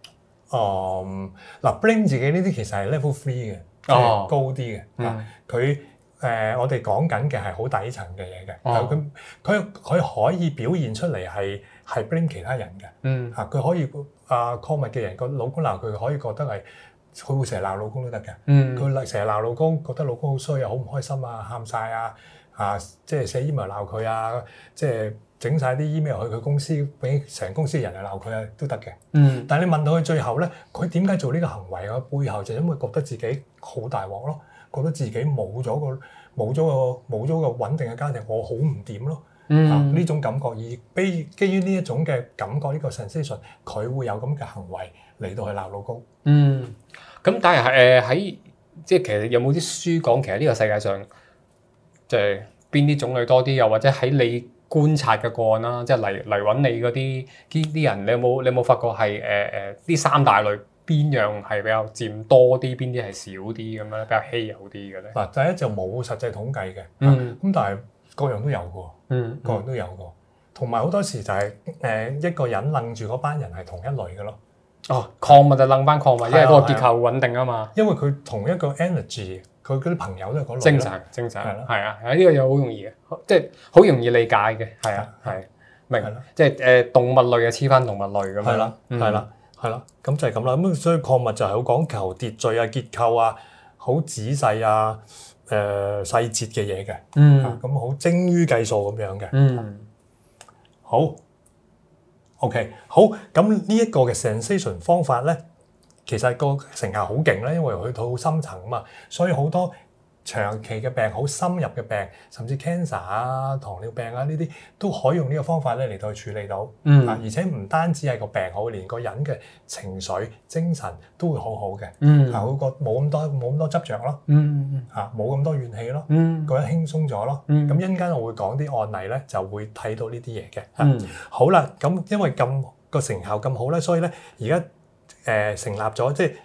？bring 自己呢啲其實係 level 3嘅，即係高啲嘅。佢我哋講緊嘅係好底層嘅嘢嘅。佢可以表現出嚟係 bring 其他人嘅。佢可以礦物嘅人個老公鬧佢，可以覺得係。佢會成日鬧老公都得嘅，佢成日鬧老公，覺得老公好衰啊，好唔開心啊，喊晒啊，即係寫 email 鬧佢啊，即係整晒啲 email 去佢公司，俾成公司嘅人嚟鬧佢啊，都得嘅。但係你問到佢最後咧，佢點解做呢個行為嘅背後，就因為覺得自己好大鑊咯，覺得自己冇咗個穩定嘅家庭，我好唔掂咯。呢種感覺，而基於呢一種嘅感覺，呢個 sensation， 佢會有咁嘅行為嚟到去鬧老公。 咁但係喺即係其實有冇啲書講其實呢個世界上即係邊啲種類多啲，又或者喺你觀察嘅個案啦，即係嚟揾你嗰啲人，你有冇發覺係呢三大類邊樣係比較佔多啲，邊啲係少啲咁樣，比較稀有啲嘅咧？ 嗱，第一就冇實際統計嘅，咁但係各樣都有嘅，各樣都有嘅，同埋好多時就係一個人楞住嗰班人係同一類嘅咯。 礦物就楞翻礦物，因為嗰個結構穩定啊嘛。 因為佢同一個 energy，佢嗰啲朋友都係嗰類。 正常係啊，呢個又好容易嘅，即係好容易理解嘅，係啊，係明，即係動物類嘅黐翻動物類咁樣。 係啦，咁就係咁啦。咁所以礦物就係好講求秩序啊、結構啊、好仔細啊、細節嘅嘢嘅。咁好精於計數咁樣嘅。好。OK， 好，咁呢一個嘅 sensation 方法咧，其實個成效好勁啦，因為佢好深層啊嘛，所以好多長期嘅病、好深入嘅病，甚至 cancer 啊、糖尿病啊呢啲都可以用呢個方法咧嚟到去處理到。而且唔單止係個病好，連個人嘅情緒、精神都會好好嘅。會覺冇咁多執着咯。冇咁多怨氣咯。個人輕鬆咗咯。咁一陣間我會講啲案例咧，就會睇到呢啲嘢嘅。好啦，咁因為咁個成效咁好咧，所以咧而家成立咗，即係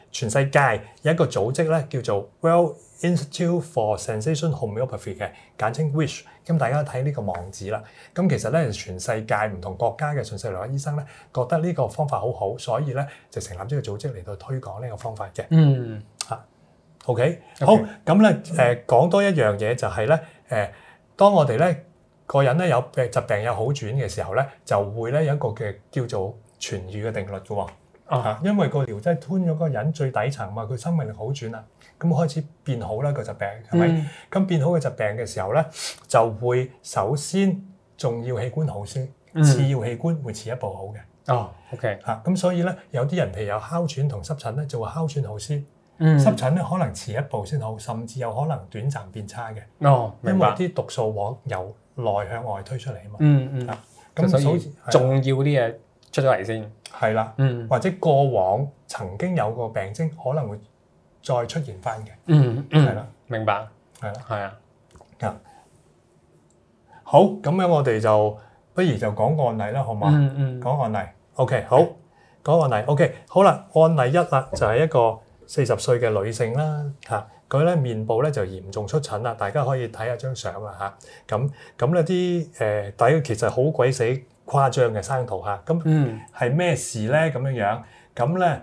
全世界有一個組織咧叫做 World Institute for Sensation Homeopathy 嘅，簡稱 WISH。咁大家睇呢個網址啦。咁其實咧，全世界唔同國家嘅順勢療法醫生咧，覺得呢個方法好好，所以咧就成立呢個組織嚟到推廣呢個方法嘅。OK， 好，咁咧講多一樣嘢就係咧當我哋咧個人咧有疾病有好轉嘅時候咧，就會咧有一個嘅叫做痊癒嘅定律嘅喎。因為個療劑吞咗嗰個人最底層嘛，佢生命力好轉啦，咁開始變好啦個疾病係咪？咁變好嘅疾病嘅時候咧，就會首先重要器官好先，次要器官會遲一步好嘅。 OK 咁所以咧有啲人譬如有哮喘同濕疹咧，就會哮喘好先。濕疹咧可能遲一步先好，甚至有可能短暫變差嘅。因為啲毒素往由內向外推出嚟啊嘛。 咁所以重要啲嘢出咗嚟先。 係啦。或者過往曾經有個病徵，可能會再出現翻嘅。係啦。 明白。 係啦。 係啊。 好，咁樣我哋就不如就講案例啦，好嘛？講案例。OK， 好，講案例。OK， 好啦，案例一啦，就係一個40歲嘅女性啦，佢咧面部咧就嚴重出疹啦，大家可以睇下張相啦嚇。咁咧啲大家其實好鬼死誇張嘅生圖嚇。咁係咩事咧？咁樣咁咧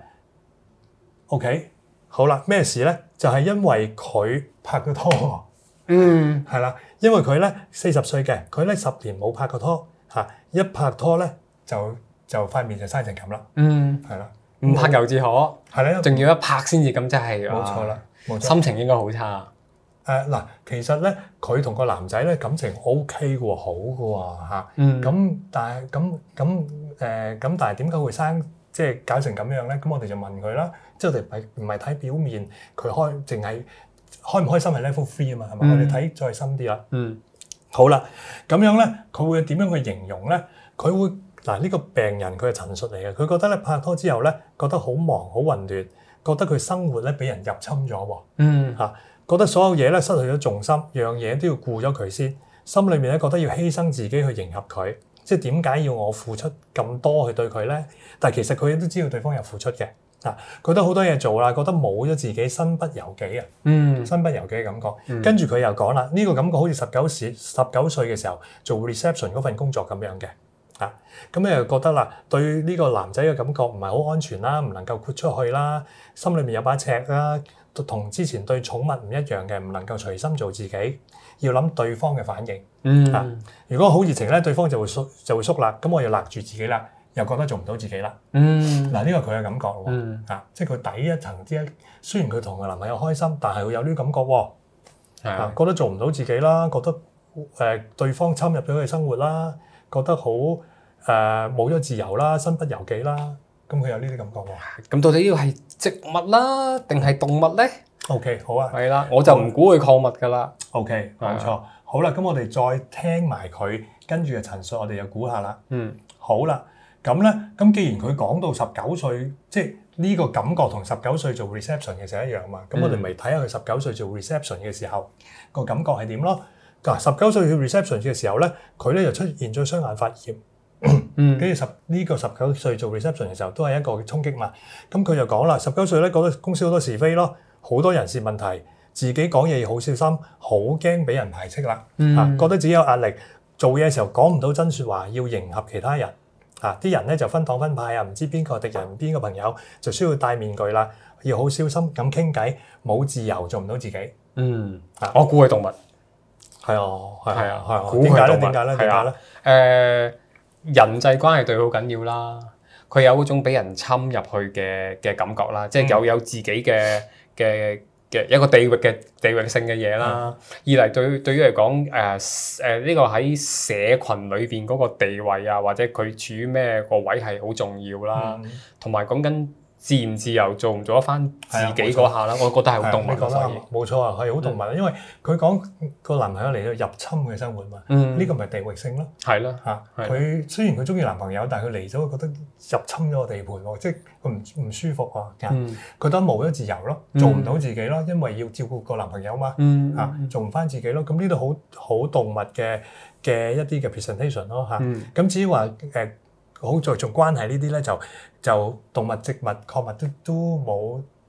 OK， 好啦，咩事咧？就係因為佢拍過拖。係啦，因為佢咧40歲嘅，佢咧10年冇拍過拖嚇，一拍拖咧就塊面就生成咁啦。係啦。 唔拍猶自可， 係啦， 仲要一拍先至咁，真係冇錯啦，冇錯。 心情應該好差。 嗱，其實咧，佢同個男仔咧感情 OK 嘅喎，好嘅喎嚇。咁但係點解會即係搞成咁樣咧？咁我哋就問佢啦，即係我哋唔係睇表面，佢淨係開唔開心係 level 3啊嘛，係咪？我哋睇再深啲啦。好啦，咁樣咧，佢會點樣去形容咧？佢會。嗱，呢個病人佢係陳述嚟嘅，佢覺得咧拍拖之後咧覺得好忙好混亂，覺得佢生活咧俾人入侵咗喎。覺得所有嘢咧失去咗重心，樣嘢都要顧咗佢先，心裏面咧覺得要犧牲自己去迎合佢，即係點解要我付出咁多去對佢咧？但係其實佢都知道對方有付出嘅。覺得好多嘢做啦，覺得冇咗自己身不由己啊。身不由己嘅感覺。跟住佢又講啦，呢個感覺好似19歲嘅時候做 reception 嗰份工作咁樣嘅。咁你又覺得啦，對呢個男仔嘅感覺唔係好安全啦，唔能夠豁出去啦，心裏面有把尺啦，同之前對寵物唔一樣嘅，唔能夠隨心做自己，要諗對方嘅反應。如果好熱情咧，對方就會縮啦，咁我又勒住自己啦，又覺得做唔到自己啦。呢個佢嘅感覺喎。即係佢底一層之，雖然佢同個男朋友開心，但係會有呢啲感覺喎。覺得做唔到自己啦，覺得對方侵入咗佢生活啦。覺得好冇咗自由啦，身不由己啦，咁佢有呢啲感覺喎。 咁到底呢個係植物啦，定係動物咧 ？OK， 好啊。 係啦，我就唔估佢礦物噶啦。 OK，冇錯。好啦，咁我哋再聽埋佢跟住嘅陳述，我哋就估下啦。好啦，咁咧，咁既然佢講到19歲，即係呢個感覺同19歲做 reception 嘅時候一樣嘛，咁我哋咪睇下佢19歲做 reception 嘅時候個感覺係點咯。19歲去 reception 嘅時候咧，佢咧就出現咗雙眼發炎。跟住呢個19歲做 reception 嘅時候都係一個衝擊嘛。咁佢就講啦，19歲咧覺得公司好多是非咯，好多人事問題，自己講嘢要好小心，好驚俾人排斥啦。覺得自己有壓力，做嘢嘅時候講唔到真説話，要迎合其他人。啲人咧就分黨分派啊，唔知邊個敵人邊個朋友，就需要戴面具啦，要好小心咁傾偈，冇自由做唔到自己。 我估係動物。 係啊， 估佢動物。 點解咧？ 人際關係對佢好緊要啦。佢有嗰種俾人侵入去嘅感覺啦，即係有自己嘅一個地域性嘅嘢啦。二嚟對於嚟講，呢個喺社群裏邊嗰個地位啊，或者佢處於咩個位係好重要啦。同埋講緊自唔自由，做唔做得翻自己嗰下啦，我覺得係好動物。 你講得冇錯啊，係好動物。因為佢講個男朋友嚟到入侵佢生活嘛，呢個咪地域性咯。係咯嚇，佢雖然佢中意男朋友，但係佢嚟咗，覺得入侵咗個地盤喎，即係佢唔舒服喎。覺得冇咗自由咯，做唔到自己咯，因為要照顧個男朋友嘛。做唔翻自己咯。咁呢度好動物嘅一啲嘅 presentation 咯嚇。咁至於話好在仲關係呢啲咧，就動物、植物、礦物都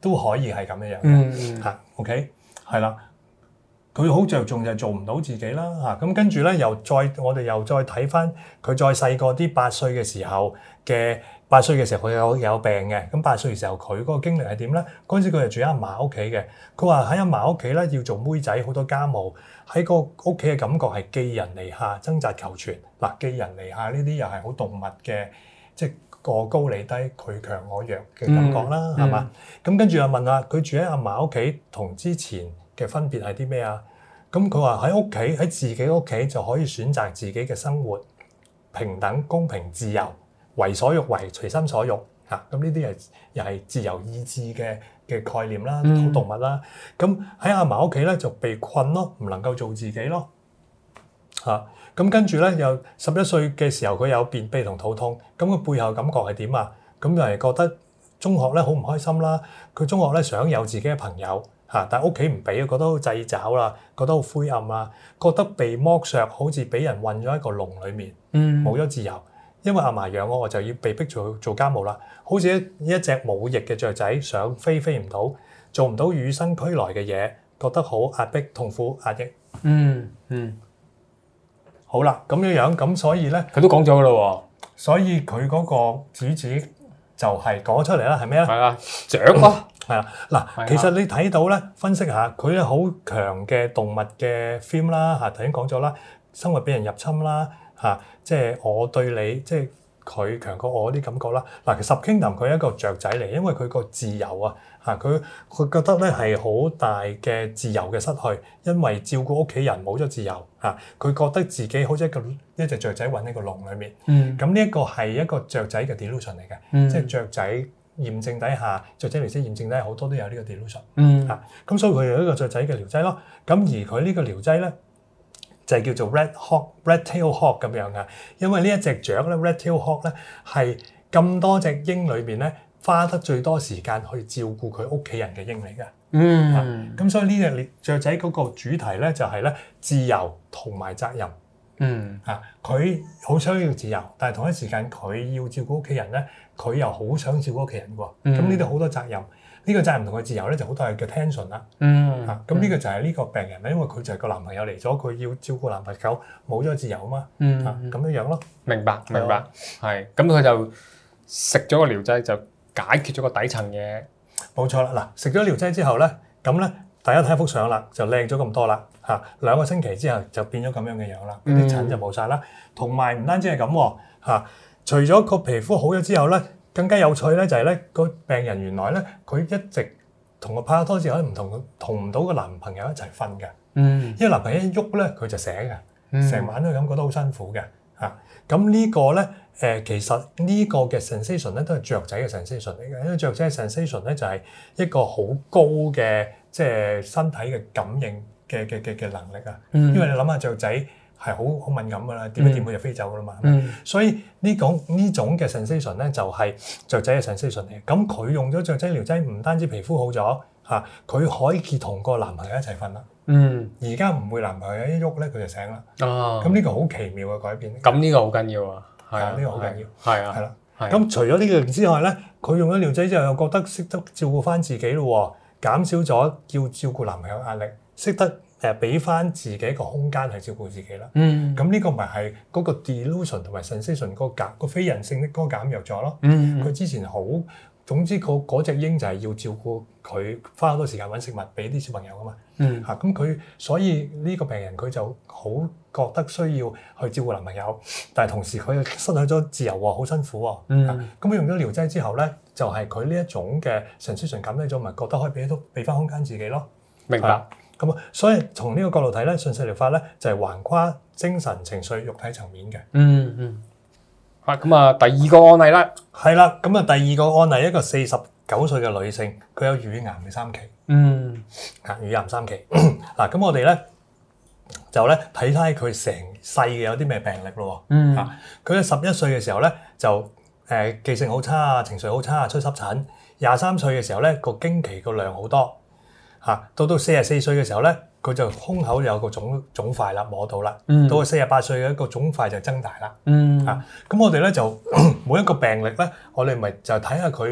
都可以係咁樣樣嘅嗯嚇。OK， 係啦。佢好着重就係做唔到自己啦嚇，咁跟住咧我哋又再睇翻佢再細個啲8歲嘅時候佢有病嘅，咁8歲嘅時候佢嗰個經歷係點咧？嗰陣時佢係住喺阿嫲屋企嘅，佢話喺阿嫲屋企咧要做妹仔，好多家務，喺個屋企嘅感覺係寄人籬下，掙扎求存。嗱，寄人籬下呢啲又係好動物嘅，即係個高你低，佢強我弱嘅感覺啦，係嘛？咁跟住又問下佢住喺阿嫲屋企同之前嘅分別係啲咩啊？咁佢話喺自己屋企就可以選擇自己嘅生活，平等、公平、自由，為所欲為，隨心所欲嚇。咁呢啲又係自由意志嘅概念啦，好動物啦。咁喺阿嫲屋企咧就被困咯，唔能夠做自己咯嚇。咁跟住咧又11歲嘅時候佢有便秘同肚痛，咁佢背後感覺係點啊？咁就係覺得中學咧好唔開心啦。佢中學咧想有自己嘅朋友。嚇！但係屋企唔俾，覺得好掣肘啦，覺得好灰暗啦，覺得被剝削，好似俾人韞咗喺個籠裡面，冇咗自由。因為阿嫲養我就要被逼做家務啦，好似一隻冇翼嘅雀仔，想飛唔到，做唔到與生俱來嘅嘢，覺得好壓迫、痛苦、壓抑。好啦，咁樣咁，所以咧， 佢都講咗噶啦喎。 所以佢嗰個主旨就係講出嚟啦，係咩咧？ 係啦，雀咯。 係啦，嗱，其實你睇到咧，分析下佢咧好強嘅動物嘅 theme 啦，頭先講咗啦，生活俾人入侵啦，即係我對你，即係佢強過我啲感覺啦。嗱，其實 Kingdom 佢係一個雀仔嚟，因為佢個自由啊，佢覺得咧係好大嘅自由嘅失去，因為照顧屋企人冇咗自由佢覺得自己好似一隻雀仔韞喺個籠裡面。咁呢一個係一個雀仔嘅 delusion 嚟嘅，即係雀仔。驗證底下，雀仔嚟先驗證底下好多都有呢個 delusion。咁所以佢有一個雀仔嘅療劑咯。咁而佢呢個療劑咧就係叫做 red tail hawk 咁樣嘅，因為呢一隻雀咧 red tail hawk 咧係咁多隻鷹裏面咧花得最多時間去照顧佢屋企人嘅鷹嚟嘅。咁所以呢隻雀仔嗰個主題咧就係咧自由同埋責任。佢好想要自由，但係同一時間佢要照顧屋企人咧，佢又好想照顧屋企人喎。咁呢度好多責任，呢個責任同佢自由咧就好多係叫 tension 啦。咁呢個就係呢個病人咧，因為佢就係個男朋友嚟咗，佢要照顧男朋友，冇咗自由啊嘛。咁樣咯。明白。 係，咁佢就食咗個療劑就解決咗個底層嘢。 冇錯啦，嗱，食咗療劑之後咧，咁咧大家睇一幅相啦，就靚咗咁多啦。2個星期之後就變咗咁樣嘅樣啦，啲疹就冇晒啦。同埋唔單止係咁喎，除咗個皮膚好咗之後咧，更加有趣咧就係咧個病人原來咧佢一直同個拍拖之後同唔到個男朋友一齊瞓嘅。因為男朋友一喐咧佢就醒嘅，成晚都咁覺得好辛苦嘅。咁呢個咧其實呢個嘅 sensation 咧都係雀仔嘅 sensation 嚟嘅，因為雀仔嘅 sensation 咧就係一個好高嘅即係身體嘅感應嘅能力啊。因為你諗下雀仔係好敏感㗎啦，掂一掂佢就飛走㗎啦嘛。所以呢種嘅 sensation 咧就係雀仔嘅 sensation 嚟嘅。咁佢用咗雀仔療劑，唔單止皮膚好咗佢可以同個男朋友一齊瞓啦。而家唔會男朋友一喐咧佢就醒啦。咁呢個好奇妙嘅改變。 咁呢個好緊要啊。係啊， 呢個好緊要。 係啊， 係啦。咁除咗呢個之外咧，佢用咗療劑之後又覺得識得照顧翻自己咯，減少咗要照顧男朋友壓力，識得俾翻自己個空間去照顧自己啦。咁呢個咪係嗰個 delusion 同埋 sensation 個非人性的嗰個減弱咗咯。佢之前總之嗰隻鷹就係要照顧佢，花好多時間揾食物俾啲小朋友噶嘛。咁佢所以呢個病人佢就好覺得需要去照顧男朋友，但係同時佢又失去咗自由喎，好辛苦喎。咁用咗療劑之後咧，就係佢呢一種嘅 sensation減低咗，咪覺得可以俾翻空間自己咯。 明白。 咁所以從呢個角度睇咧，順勢療法咧就係橫跨精神、情緒、肉體層面嘅。 咁啊，第二個案例啦。 係啦，咁啊，第二個案例一個49歲嘅女性，佢有乳癌嘅3期。乳癌3期。嗱，咁我哋咧就咧睇睇佢成世嘅有啲咩病歷咯。佢喺11歲嘅時候咧就記性好差啊，情緒好差啊，出濕疹。23歲嘅時候咧個經期個量好多。到44歲嘅時候咧，佢就胸口有個腫塊啦，摸到啦。到48歲嘅一個腫塊就增大啦。咁我哋咧就每一個病歷咧，我哋咪就睇下佢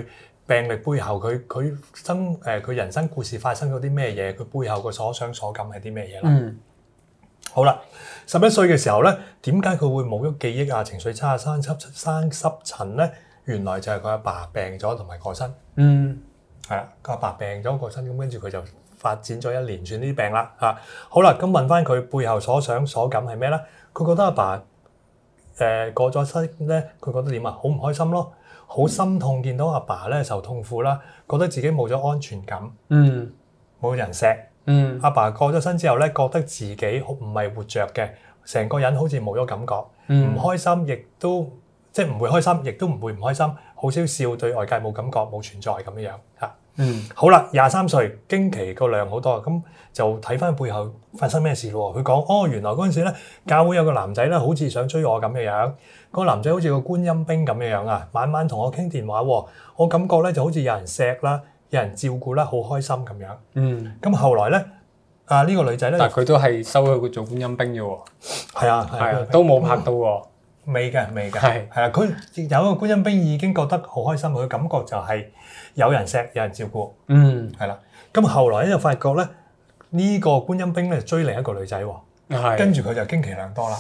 病歷背後佢人生故事發生咗啲咩嘢，佢背後個所想所感係啲咩嘢啦。好啦，11歲嘅時候咧，點解佢會冇咗記憶啊、情緒差啊、生濕疹咧？原來就係佢阿爸病咗同埋過身。係啦，佢阿爸病咗過身，咁跟住佢就發展咗一連串呢啲病啦嚇。好啦，咁問翻佢背後所想所感係咩咧？佢覺得阿爸過咗身咧，佢覺得點啊？好唔開心咯，好心痛見到阿爸咧受痛苦啦，覺得自己冇咗安全感，冇人錫。阿爸過咗身之後咧，覺得自己唔係活着嘅，成個人好似冇咗感覺，唔開心，亦都即係唔會開心，亦都唔會唔開心，好少笑，對外界冇感覺，冇存在咁樣嚇。好啦，23歲，經期個量好多，咁就睇翻背後發生咩事咯。佢講原來嗰陣時咧，教會有個男仔咧，好似想追我咁嘅樣，個男仔好似個觀音兵咁嘅樣啊，晚晚同我傾電話喎，我感覺咧就好似有人錫啦。有人照顧啦，好開心咁樣。咁後來咧，呢個女仔咧， 但係佢都係收咗佢做觀音兵嘅喎。 係啊， 都冇拍到喎。 未嘅。係啦，佢有一個觀音兵已經覺得好開心，佢感覺就係有人錫，有人照顧。係啦。咁後來咧就發覺咧，呢個觀音兵咧追另一個女仔喎。跟住佢就經期量多啦。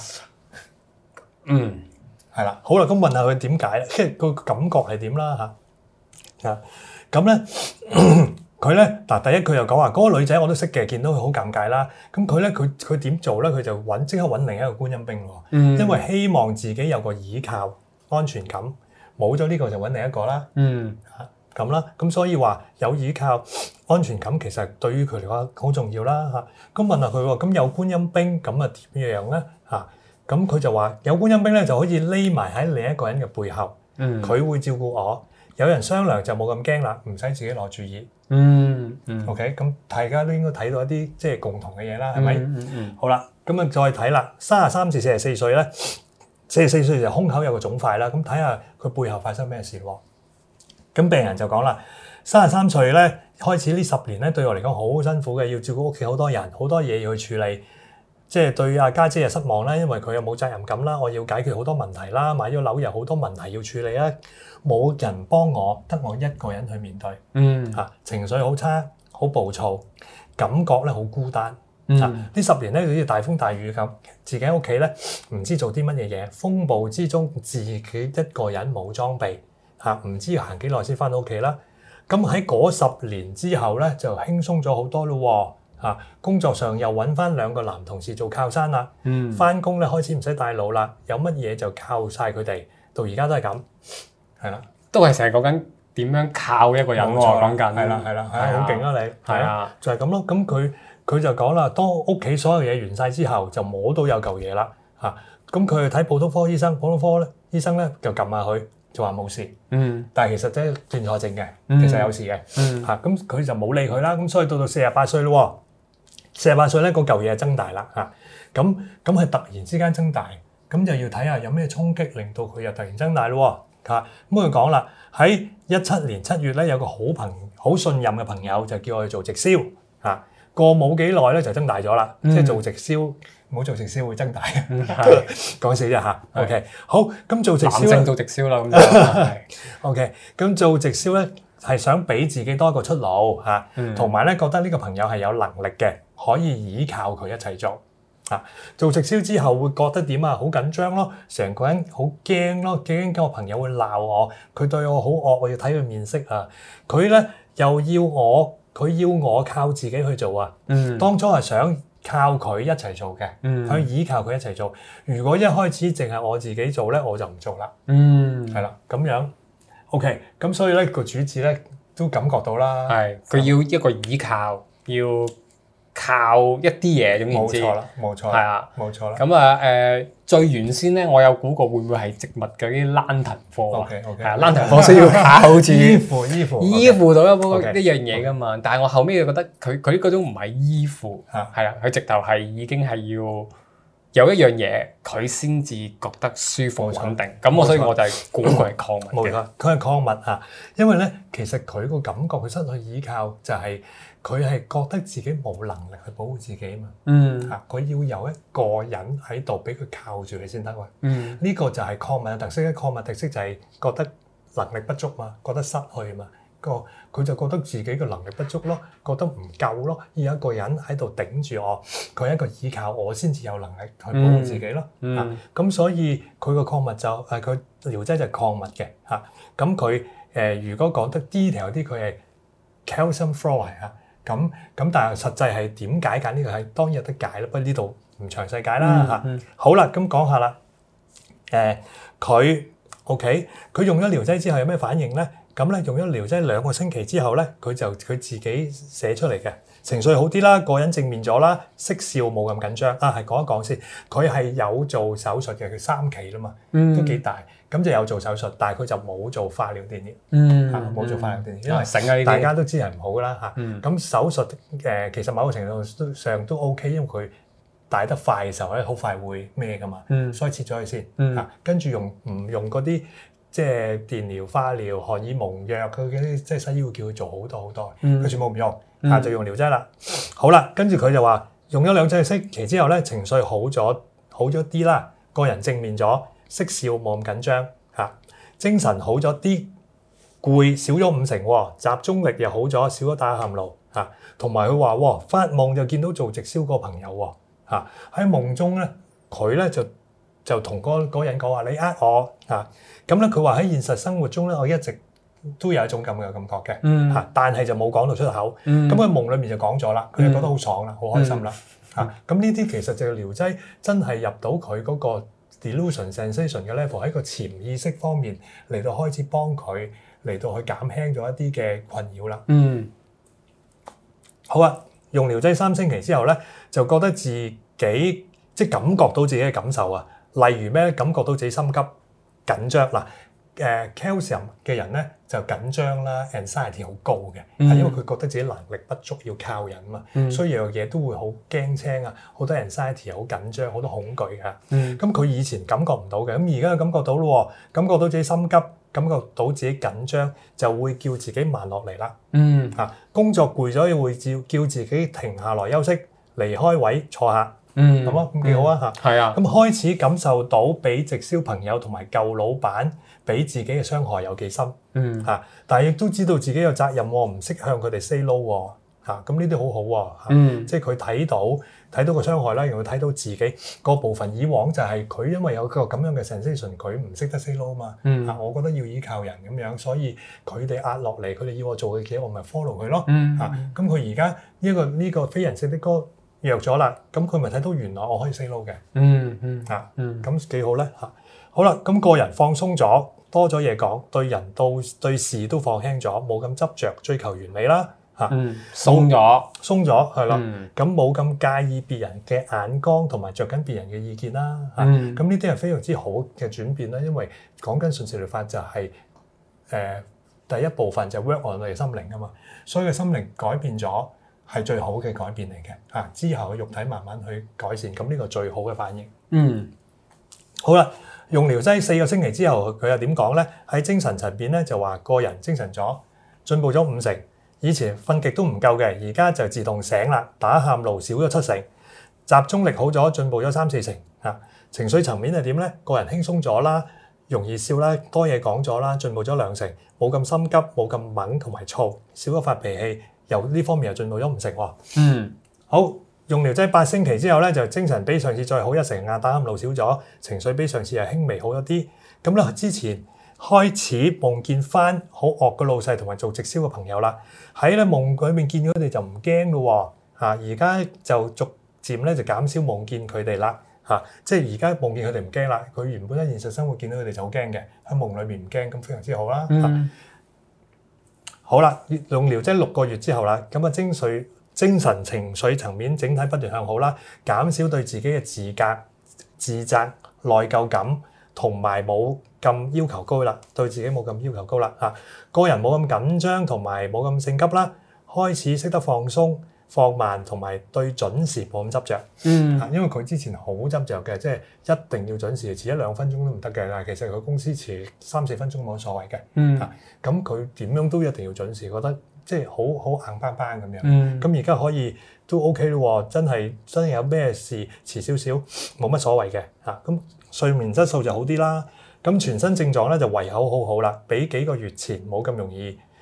係啦。好啦，咁問下佢點解咧？即係個感覺係點啦嚇。咁咧，佢咧嗱，第一佢又講話嗰個女仔我都識嘅，見到佢好尷尬啦。咁佢咧，佢點做咧？佢就即刻揾另一個觀音兵喎。因為希望自己有個倚靠、安全感，冇咗呢個就揾另一個啦。咁啦，咁所以話有倚靠、安全感，其實對於佢嚟講好重要啦嚇。咁問下佢喎，咁有觀音兵咁啊點樣咧嚇？咁佢就話有觀音兵咧就可以匿埋喺另一個人嘅背後，佢會照顧我。有人商量就冇咁驚啦，唔使自己攞主意。OK， 咁大家都應該睇到一啲即係共同嘅嘢啦，係咪？好啦，咁啊再睇啦，33至44歲咧，44歲就胸口有個腫塊啦，咁睇下佢背後發生咩事喎？咁病人就講啦，33歲咧開始呢10年咧對我嚟講好辛苦嘅，要照顧屋企好多人，好多嘢要去處理。即係對阿家姐又失望啦，因為佢又冇責任感啦，我要解決好多問題啦，買咗樓又好多問題要處理啦，冇人幫我，得我一個人去面對。情緒好差，好暴躁，感覺咧好孤單。呢10年咧好似大風大雨咁，自己喺屋企咧唔知做啲乜嘢嘢，風暴之中自己一個人冇裝備，唔知要行幾耐先翻到屋企啦。咁喺嗰10年之後咧就輕鬆咗好多咯。工作上又揾翻2個男同事做靠山啦，翻工咧開始唔使帶腦啦，有乜嘢就靠晒佢哋，到而家都係咁，係啦， 都係成日講緊點樣靠一個人喎，講緊係啦，好勁啊你， 係啊， 就係咁咯。咁佢就講啦，當屋企所有嘢完晒之後，就摸到有嚿嘢啦，咁佢去睇普通科醫生，普通科咧醫生咧就撳下佢，就話冇事，但係其實即係斷錯症嘅，其實有事嘅，咁佢就冇理佢啦。咁所以到48歲咯。48歲咧，嗰嚿嘢增大啦嚇，咁係突然之間增大，咁就要睇下有咩衝擊令到佢又突然增大咯嚇。咁佢講啦，喺17年7月咧，有個好信任嘅朋友就叫我去做直銷嚇，過冇幾耐咧就增大咗啦，即係做直銷，唔好做直銷會增大嘅，講笑啫嚇。OK， 好，咁做直銷男性做直銷啦，咁就 OK， 咁做直銷咧係想俾自己多一個出路嚇，同埋咧覺得呢個朋友係有能力嘅。可以依靠佢一齊做做直銷之後會覺得點啊？好緊張咯，成個人好驚咯，驚個朋友會鬧我，佢對我好惡，我要睇佢面色啊！佢咧又要我靠自己去做啊！當初係想靠佢一齊做嘅，去依靠佢一齊做。如果一開始淨係我自己做咧，我就唔做啦。係啦，咁樣 OK， 咁所以咧個主治咧都感覺到啦， 係佢要一個依靠，要靠一啲嘢，總言之， 冇錯， 係啊， 冇錯啦。 咁最原先咧，我有估過會唔會係植物嗰啲蘭藤科啊？係啊，蘭藤科需要靠住依附到一樣嘢噶嘛。但係我後尾就覺得佢嗰種唔係依附，係啊，佢直頭係已經係要有一樣嘢，佢先至覺得舒服穩定。咁所以我就係估佢係礦物嘅。 冇錯，佢係礦物嚇，因為咧其實佢個感覺佢失去依靠就係。佢係覺得自己冇能力去保護自己嘛，佢要有一個人喺度俾佢靠住你先得喎。呢個就係礦物嘅特色咧。礦物特色就係覺得能力不足嘛，覺得失去嘛， 佢就覺得自己嘅能力不足咯，覺得唔夠咯，要有一個人喺度頂住我，佢係一個依靠我先至有能力去保護自己咯。咁所以佢個礦物就佢療劑就係礦物嘅嚇。咁佢如果講得 detail 啲，佢係 calcium fluoride 啊。咁但係實際係點解揀呢個係當然有得解啦，不過呢度唔詳細解啦嚇。好啦，咁講下啦。佢 OK， 佢用咗療劑之後有咩反應咧？咁咧用咗療劑2個星期之後咧，佢自己寫出嚟嘅情緒好啲啦，個人正面咗啦，識笑冇咁緊張啊。係講一講先，佢係有做手術嘅，佢3期啦嘛，都幾大，咁就有做手術，但係佢就冇做化療電療，冇做化療電療，因為大家都知係唔好啦嚇。咁手術其實某個程度上都 OK， 因為佢大得快嘅時候咧，好快會咩噶嘛，所以切咗佢先嚇，跟住唔用嗰啲即係電療、化療、荷爾蒙藥，佢啲即係西醫會叫佢做好多，佢全部唔用嚇，就用療劑啦。好啦，跟住佢就話用咗2星期之後咧，情緒好咗啲啦，個人正面咗，識笑冇咁緊張嚇，精神好咗啲，攰少咗50%喎，集中力又好咗，少咗打喊路嚇，同埋佢話喎，發夢就見到做直銷個朋友喎。喺夢中咧，佢咧就同嗰人講話你我嚇，咁咧佢話喺現實生活中咧，我一直都有一種咁嘅感覺嘅嚇，但係就冇講到出口。咁佢夢裏面就講咗啦，佢就覺得好爽啦，好開心啦嚇。咁呢啲其實就係療劑真係入到佢嗰個 delusion sensation 嘅 level，喺個潛意識方面嚟到開始幫佢嚟到去減輕咗一啲嘅困擾啦。好啊，用療劑3星期之後咧，就覺得自己即係感覺到自己嘅感受啊，例如咩？感覺到自己心急、緊張嗱。calcium 嘅人咧就緊張啦 ，anxiety 好高嘅，係因為佢覺得自己能力不足，要靠人嘛，所以樣嘢都會好驚青啊，好多 anxiety 好緊張，好多恐懼啊。咁佢以前感覺唔到嘅，咁而家感覺到咯，感覺到自己心急，感覺到自己緊張，就會叫自己慢落嚟啦。工作攰咗，會叫自己停下來休息，離開位坐下。咁幾好啊嚇。係啊。咁開始感受到俾直銷朋友同埋舊老闆俾自己嘅傷害有幾深但係亦都知道自己有責任喎，唔識向佢哋 say no 喎咁呢啲好好喎即係佢睇到個傷害啦，然後睇到自己個部分。以往就係佢因為有個咁樣嘅 sensation，佢唔識得 say no 嘛我覺得要依靠人咁樣，所以佢哋壓落嚟，佢哋要我做嘅嘢，我咪 follow 佢咯咁佢而家呢個非人性的歌弱咗啦，咁佢咪睇到原來我可以 say no 嘅咁幾好咧嚇。好啦，咁個人放鬆咗，多咗嘢講，對人對事都放輕咗，冇咁執着追求完美啦鬆咗係啦，咁冇咁介意別人嘅眼光同埋着緊別人嘅意見啦咁呢啲係非常之好嘅轉變啦，因為講緊順勢療法就係第一部分就 work on 我哋心靈啊嘛，所以個心靈改變咗係最好嘅改變嚟嘅之後嘅肉體慢慢去改善，咁呢個最好嘅反應。好啦。用療劑4個星期之後，佢又點講咧？喺精神層面咧就話個人精神咗，進步咗50%。以前瞓極都唔夠嘅，而家就自動醒啦，打喊路少咗70%，集中力好咗，進步咗3-4成。情緒層面係點咧？個人輕鬆咗啦，容易笑啦，多嘢講咗啦，進步咗2成，冇咁心急，冇咁猛同埋燥，少咗發脾氣，由呢方面又進步咗5成喎。好。用療劑8星期之後咧，就精神比上次再好1成啊，打喊路少咗，情緒比上次係輕微好咗啲。咁咧之前開始夢見翻好惡嘅老細同埋做直銷嘅朋友啦，喺咧夢裏面見到佢哋就唔驚咯而家就逐漸咧就減少夢見佢哋啦即係而家夢見佢哋唔驚啦。佢原本喺現實生活見到佢哋就好驚嘅，喺夢裏面唔驚，咁非常之好啦好啦，用療劑6個月之後啦，咁啊精神情緒層面整體不斷向好啦，減少對自己嘅自責、內疚感，同埋冇咁要求高啦，對自己冇咁要求高啦個人冇咁緊張同埋冇咁性急啦，開始識得放鬆、放慢，同埋對準時冇咁執着因為佢之前好執着嘅，即係一定要準時，遲1-2分鐘都唔得嘅。但係其實佢公司遲3-4分鐘冇所謂嘅咁佢點樣都一定要準時，覺得即係好硬邦邦咁樣。咁而家可以都 OK 咯，真係有咩事遲少少冇乜所謂嘅咁睡眠質素就好啲啦。咁全身症狀咧就胃口好好啦，比幾個月前冇咁容易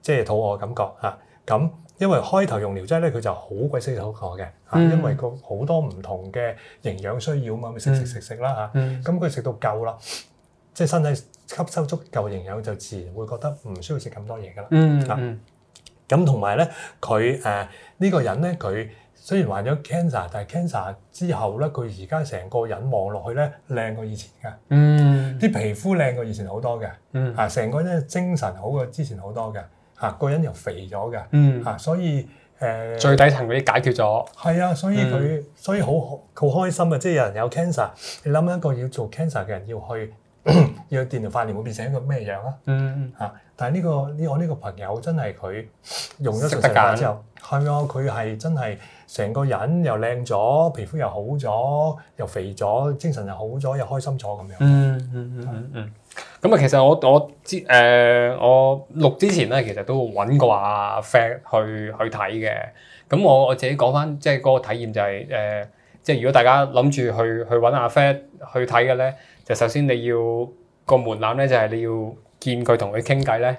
即係肚餓感覺嚇。咁因為開頭用療劑咧，佢就好鬼死肚餓嘅嚇，因為個好多唔同嘅營養需要嘛，咪食啦嚇。咁佢食到夠啦，即係身體吸收足夠營養，就自然會覺得唔需要食咁多嘢噶啦。咁同埋咧，佢呢個人咧，佢雖然患咗 cancer， 但係 cancer 之後咧，佢而家成個人望落去咧靚過以前㗎。啲皮膚靚過以前好多嘅。成個人精神好過之前好多嘅。個人又肥咗嘅。所以最底層嗰啲解決咗。 係啊，所以好開心啊！即係有人有 cancer， 你諗一個要做 cancer 嘅人要去電療化療會變成一個咩樣啊？但係我呢個朋友真係佢用咗食得之後，係啊，佢係真係成個人又靚咗，皮膚又好咗，又肥咗，精神又好咗，又開心咗咁樣。 咁啊，其實我錄之前咧，其實都揾過阿 Fat 去睇嘅。咁我自己講翻，即係嗰個體驗就係即係如果大家諗住去揾阿 Fat 去睇嘅咧，就首先你要個門檻咧，就係你要見佢同佢傾偈咧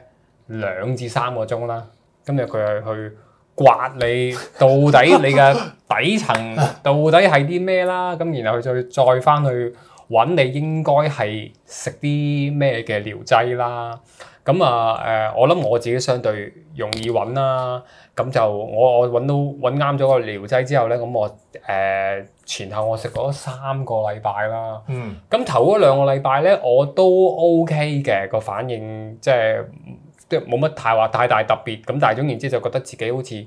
2至3個鐘啦。跟住佢係去刮你到底你嘅底層到底係啲咩啦，咁然後再翻去揾你應該係食啲咩嘅療劑啦。咁我諗我自己相對容易揾啦。咁就我揾啱咗個療劑之後咧，咁我前後我食咗3個禮拜啦。咁頭嗰2個禮拜咧，我都 OK 嘅個反應，即係冇乜太大特別。咁但係總言之就覺得自己好似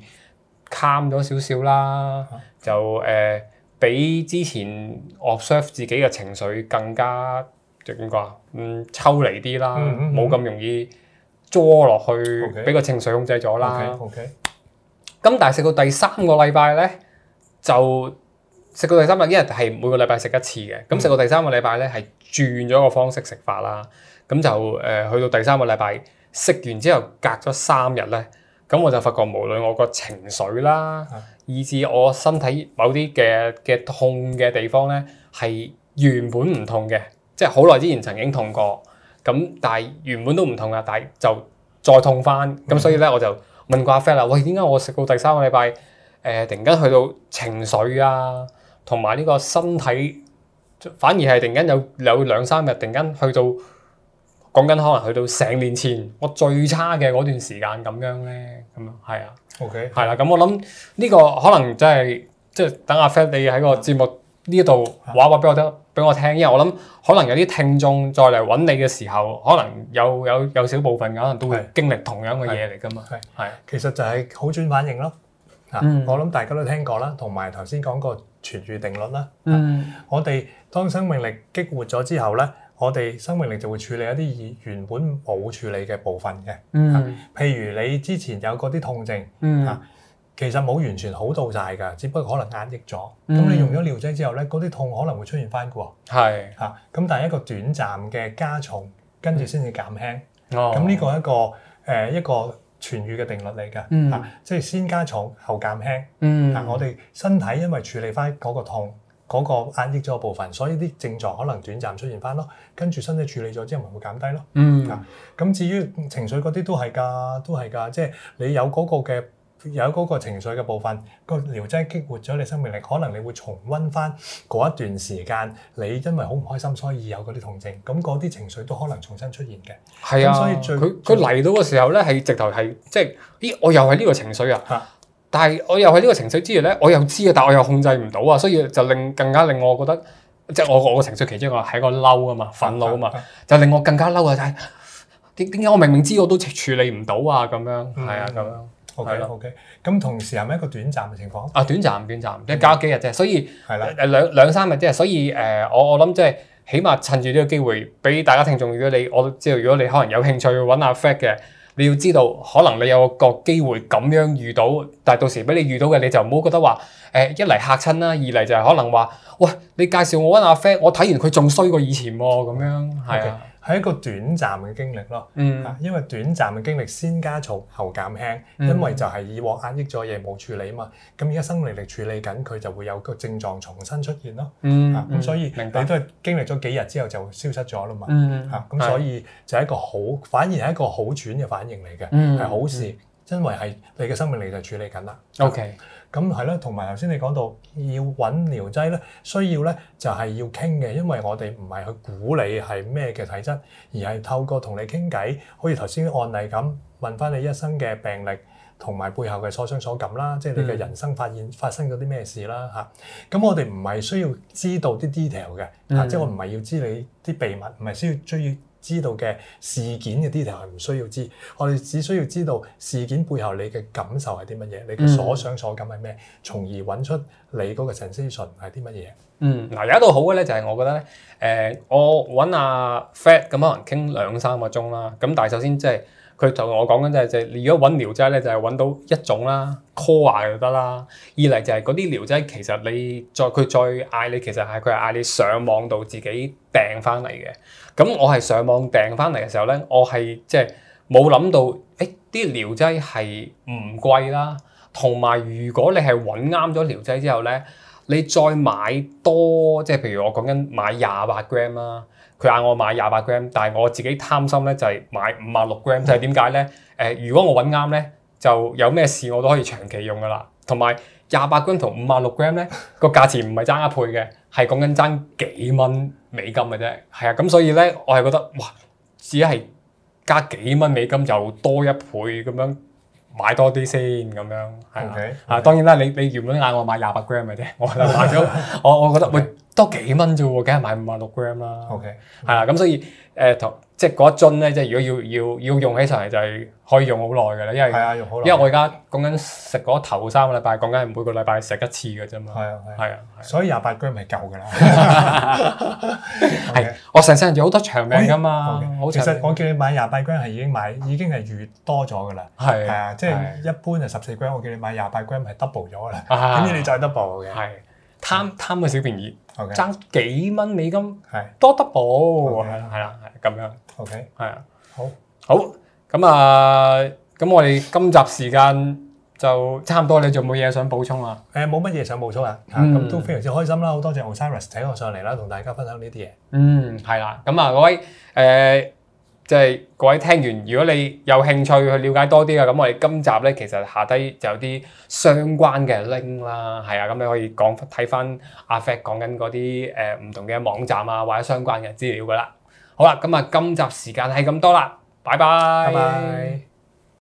calm 咗少少啦，就比之前 observe 自己嘅情緒更加點講啊？抽離啲啦，冇咁容易捉落去，俾個情緒控制咗啦。咁但係食到第3個禮拜咧，就食到第3個禮拜，因為係每個禮拜食一次嘅。咁食到第3個禮拜咧，係轉咗個方式食法啦。咁就去到第3個禮拜食完之後，隔咗3日咧，咁我就發覺無論我個情緒啦，以至我身體某啲嘅痛嘅地方咧，係原本唔痛嘅，即係好耐之前曾經痛過，咁但係原本都唔痛啊，但係就再痛翻。咁所以咧，我就問過阿 Fat 啦，喂，點解我食到第3個禮拜突然間去到情緒啊，同埋呢個身體反而係突然間有2-3日突然間去到講緊可能去到成年前我最差嘅嗰段時間咁樣咧，咁樣係啊。係啦，咁我諗呢個可能真係即係等阿 Fat 你喺個節目呢度話俾我聽，因為我諗可能有啲聽眾再嚟揾你嘅時候，可能有少部分可能都會經歷同樣嘅嘢嚟㗎嘛。係， 其實就係好轉反應咯。我諗大家都聽過啦，同埋頭先講過痊癒定律啦。我哋當生命力激活咗之後咧，我哋生命力就會處理一啲原本冇處理嘅部分嘅。譬如你之前有嗰啲痛症，其實冇完全好到晒㗎，只不過可能壓抑咗。咁你用咗療劑之後咧，嗰啲痛可能會出現翻㗎喎。咁但係一個短暫嘅加重，跟住先至減輕。咁呢個係一個痊癒嘅定律嚟㗎。即係先加重後減輕。我哋身體因為處理翻嗰個痛，嗰個壓抑咗嘅部分，所以啲症狀可能短暫出現翻咯。跟住身體處理咗之後，咪會減低咯。咁至於情緒嗰啲都係㗎，即係你有嗰個情緒嘅部分，個療劑激活咗你生命力，可能你會重溫翻嗰一段時間，你因為好唔開心，所以有嗰啲痛症，咁嗰啲情緒都可能重新出現嘅。 係啊，所以佢嚟到嘅時候咧，係直頭係即係，咦，我又係呢個情緒啊！但係我又係呢個情緒之餘咧，我又知啊，但我又控制唔到啊，所以就更加令我覺得，即係我個情緒其中一個係個嬲啊嘛，憤怒啊嘛，就令我更加嬲啊！就係點解我明明知我都處理唔到啊？咁樣係啊，咁樣。 OK，咁同時係咪一個短暫嘅情況？ 短暫，即係隔幾日啫，所以2-3日啫，所以我諗即係起碼趁住呢個機會，俾大家聽眾，我都知道，如果你可能有興趣揾阿 Fat 嘅，你要知道，可能你有個機會咁樣遇到，但係到時俾你遇到嘅，你就唔好覺得話一嚟嚇親啦，二嚟就係可能話，喂，你介紹我揾阿 Fat，我睇完佢仲衰過以前喎，咁樣係啊。 係一個短暫嘅經歷咯。因為短暫嘅經歷先加重後減輕，因為就係以往壓抑咗嘢冇處理啊嘛。咁而家生命力處理緊，佢就會有個症狀重新出現咯。咁所以你都係經歷咗幾日之後就消失咗啦嘛。咁所以就係一個反而係一個好轉嘅反應嚟嘅，係好事。因為係你嘅生命力就處理緊啦。 OK， 咁係啦，同埋頭先你講到要揾療劑咧，需要咧就係要傾嘅，因為我哋唔係去估你係咩嘅體質，而係透過同你傾偈，好似頭先案例咁，問翻你一生嘅病歷同埋背後嘅所想所感啦，即係你嘅人生發生咗啲咩事啦嚇。咁我哋唔係需要知道啲 detail 嘅，即係我唔係要知你啲秘密，唔係需要知道嘅事件嘅 detail 係唔需要知，我哋只需要知道事件背後你嘅感受係啲乜嘢，你嘅所想所感係咩，從而揾出你嗰個 sensation 係啲乜嘢。 嗱有一度好嘅咧，就係我覺得咧，我揾阿 Fred 咁可能傾2-3個鐘啦。咁但係首先即係佢同我講緊就係你如果揾療劑咧，就係揾到一種啦 core 就得啦。二嚟就係嗰啲療劑其實佢再嗌你，其實係佢係嗌你上網度自己訂翻嚟嘅。咁我係上網訂翻嚟嘅時候咧，我係即係冇諗到，啲療劑係唔貴啦，同埋如果你係揾啱咗療劑之後咧，你再買多，即係譬如我講緊買28 gram 啦，佢嗌我買28 gram，但係我自己貪心咧就係買56 gram，就係點解咧？如果我揾啱咧，就有咩事我都可以長期用噶啦，同埋28 gram 同56 gram咧個價錢唔係爭一倍嘅，係講緊爭幾蚊美金嘅啫。係啊，咁所以咧我係覺得哇，只係加幾蚊美金就多一倍咁樣買多啲先咁樣，係啊。當然啦，你原本嗌我買28 gram 嘅啫，我就買咗。我覺得喂多幾蚊啫喎，梗係買56 gram 啦。係啦，咁所以即係嗰一樽咧，即係如果要用起上嚟就係可以用好耐嘅啦，因為我而家講緊食嗰頭3個禮拜，講緊係每個禮拜食一次嘅啫嘛。係啊， 所以28 gram 係夠㗎啦。 係，我成世人有好多長命㗎嘛。 其實我叫你買28 gram 係已經係預多咗㗎啦。係啊，即係一般係14 gram，我叫你買28 gram 係 double 咗㗎啦。點知你再 double 嘅？係貪個小便宜，爭幾蚊美金，多 double， 係啦，咁樣。 OK， 係啊， 好， 咁我哋今集時間就差唔多，你仲冇嘢想補充啊？ 冇乜嘢想補充啊，咁都非常之開心啦，好多謝 Osiris 請我上嚟啦，同大家分享呢啲嘢。 係啦，咁啊各位即係各位聽完，如果你有興趣去了解多啲嘅，咁我哋今集咧其實下低就有啲相關嘅 link 啦，係啊，咁你可以睇翻阿 Fred 講緊嗰啲唔同嘅網站啊，或者相關嘅資料噶啦。好啦，咁啊今集時間係咁多啦，拜拜。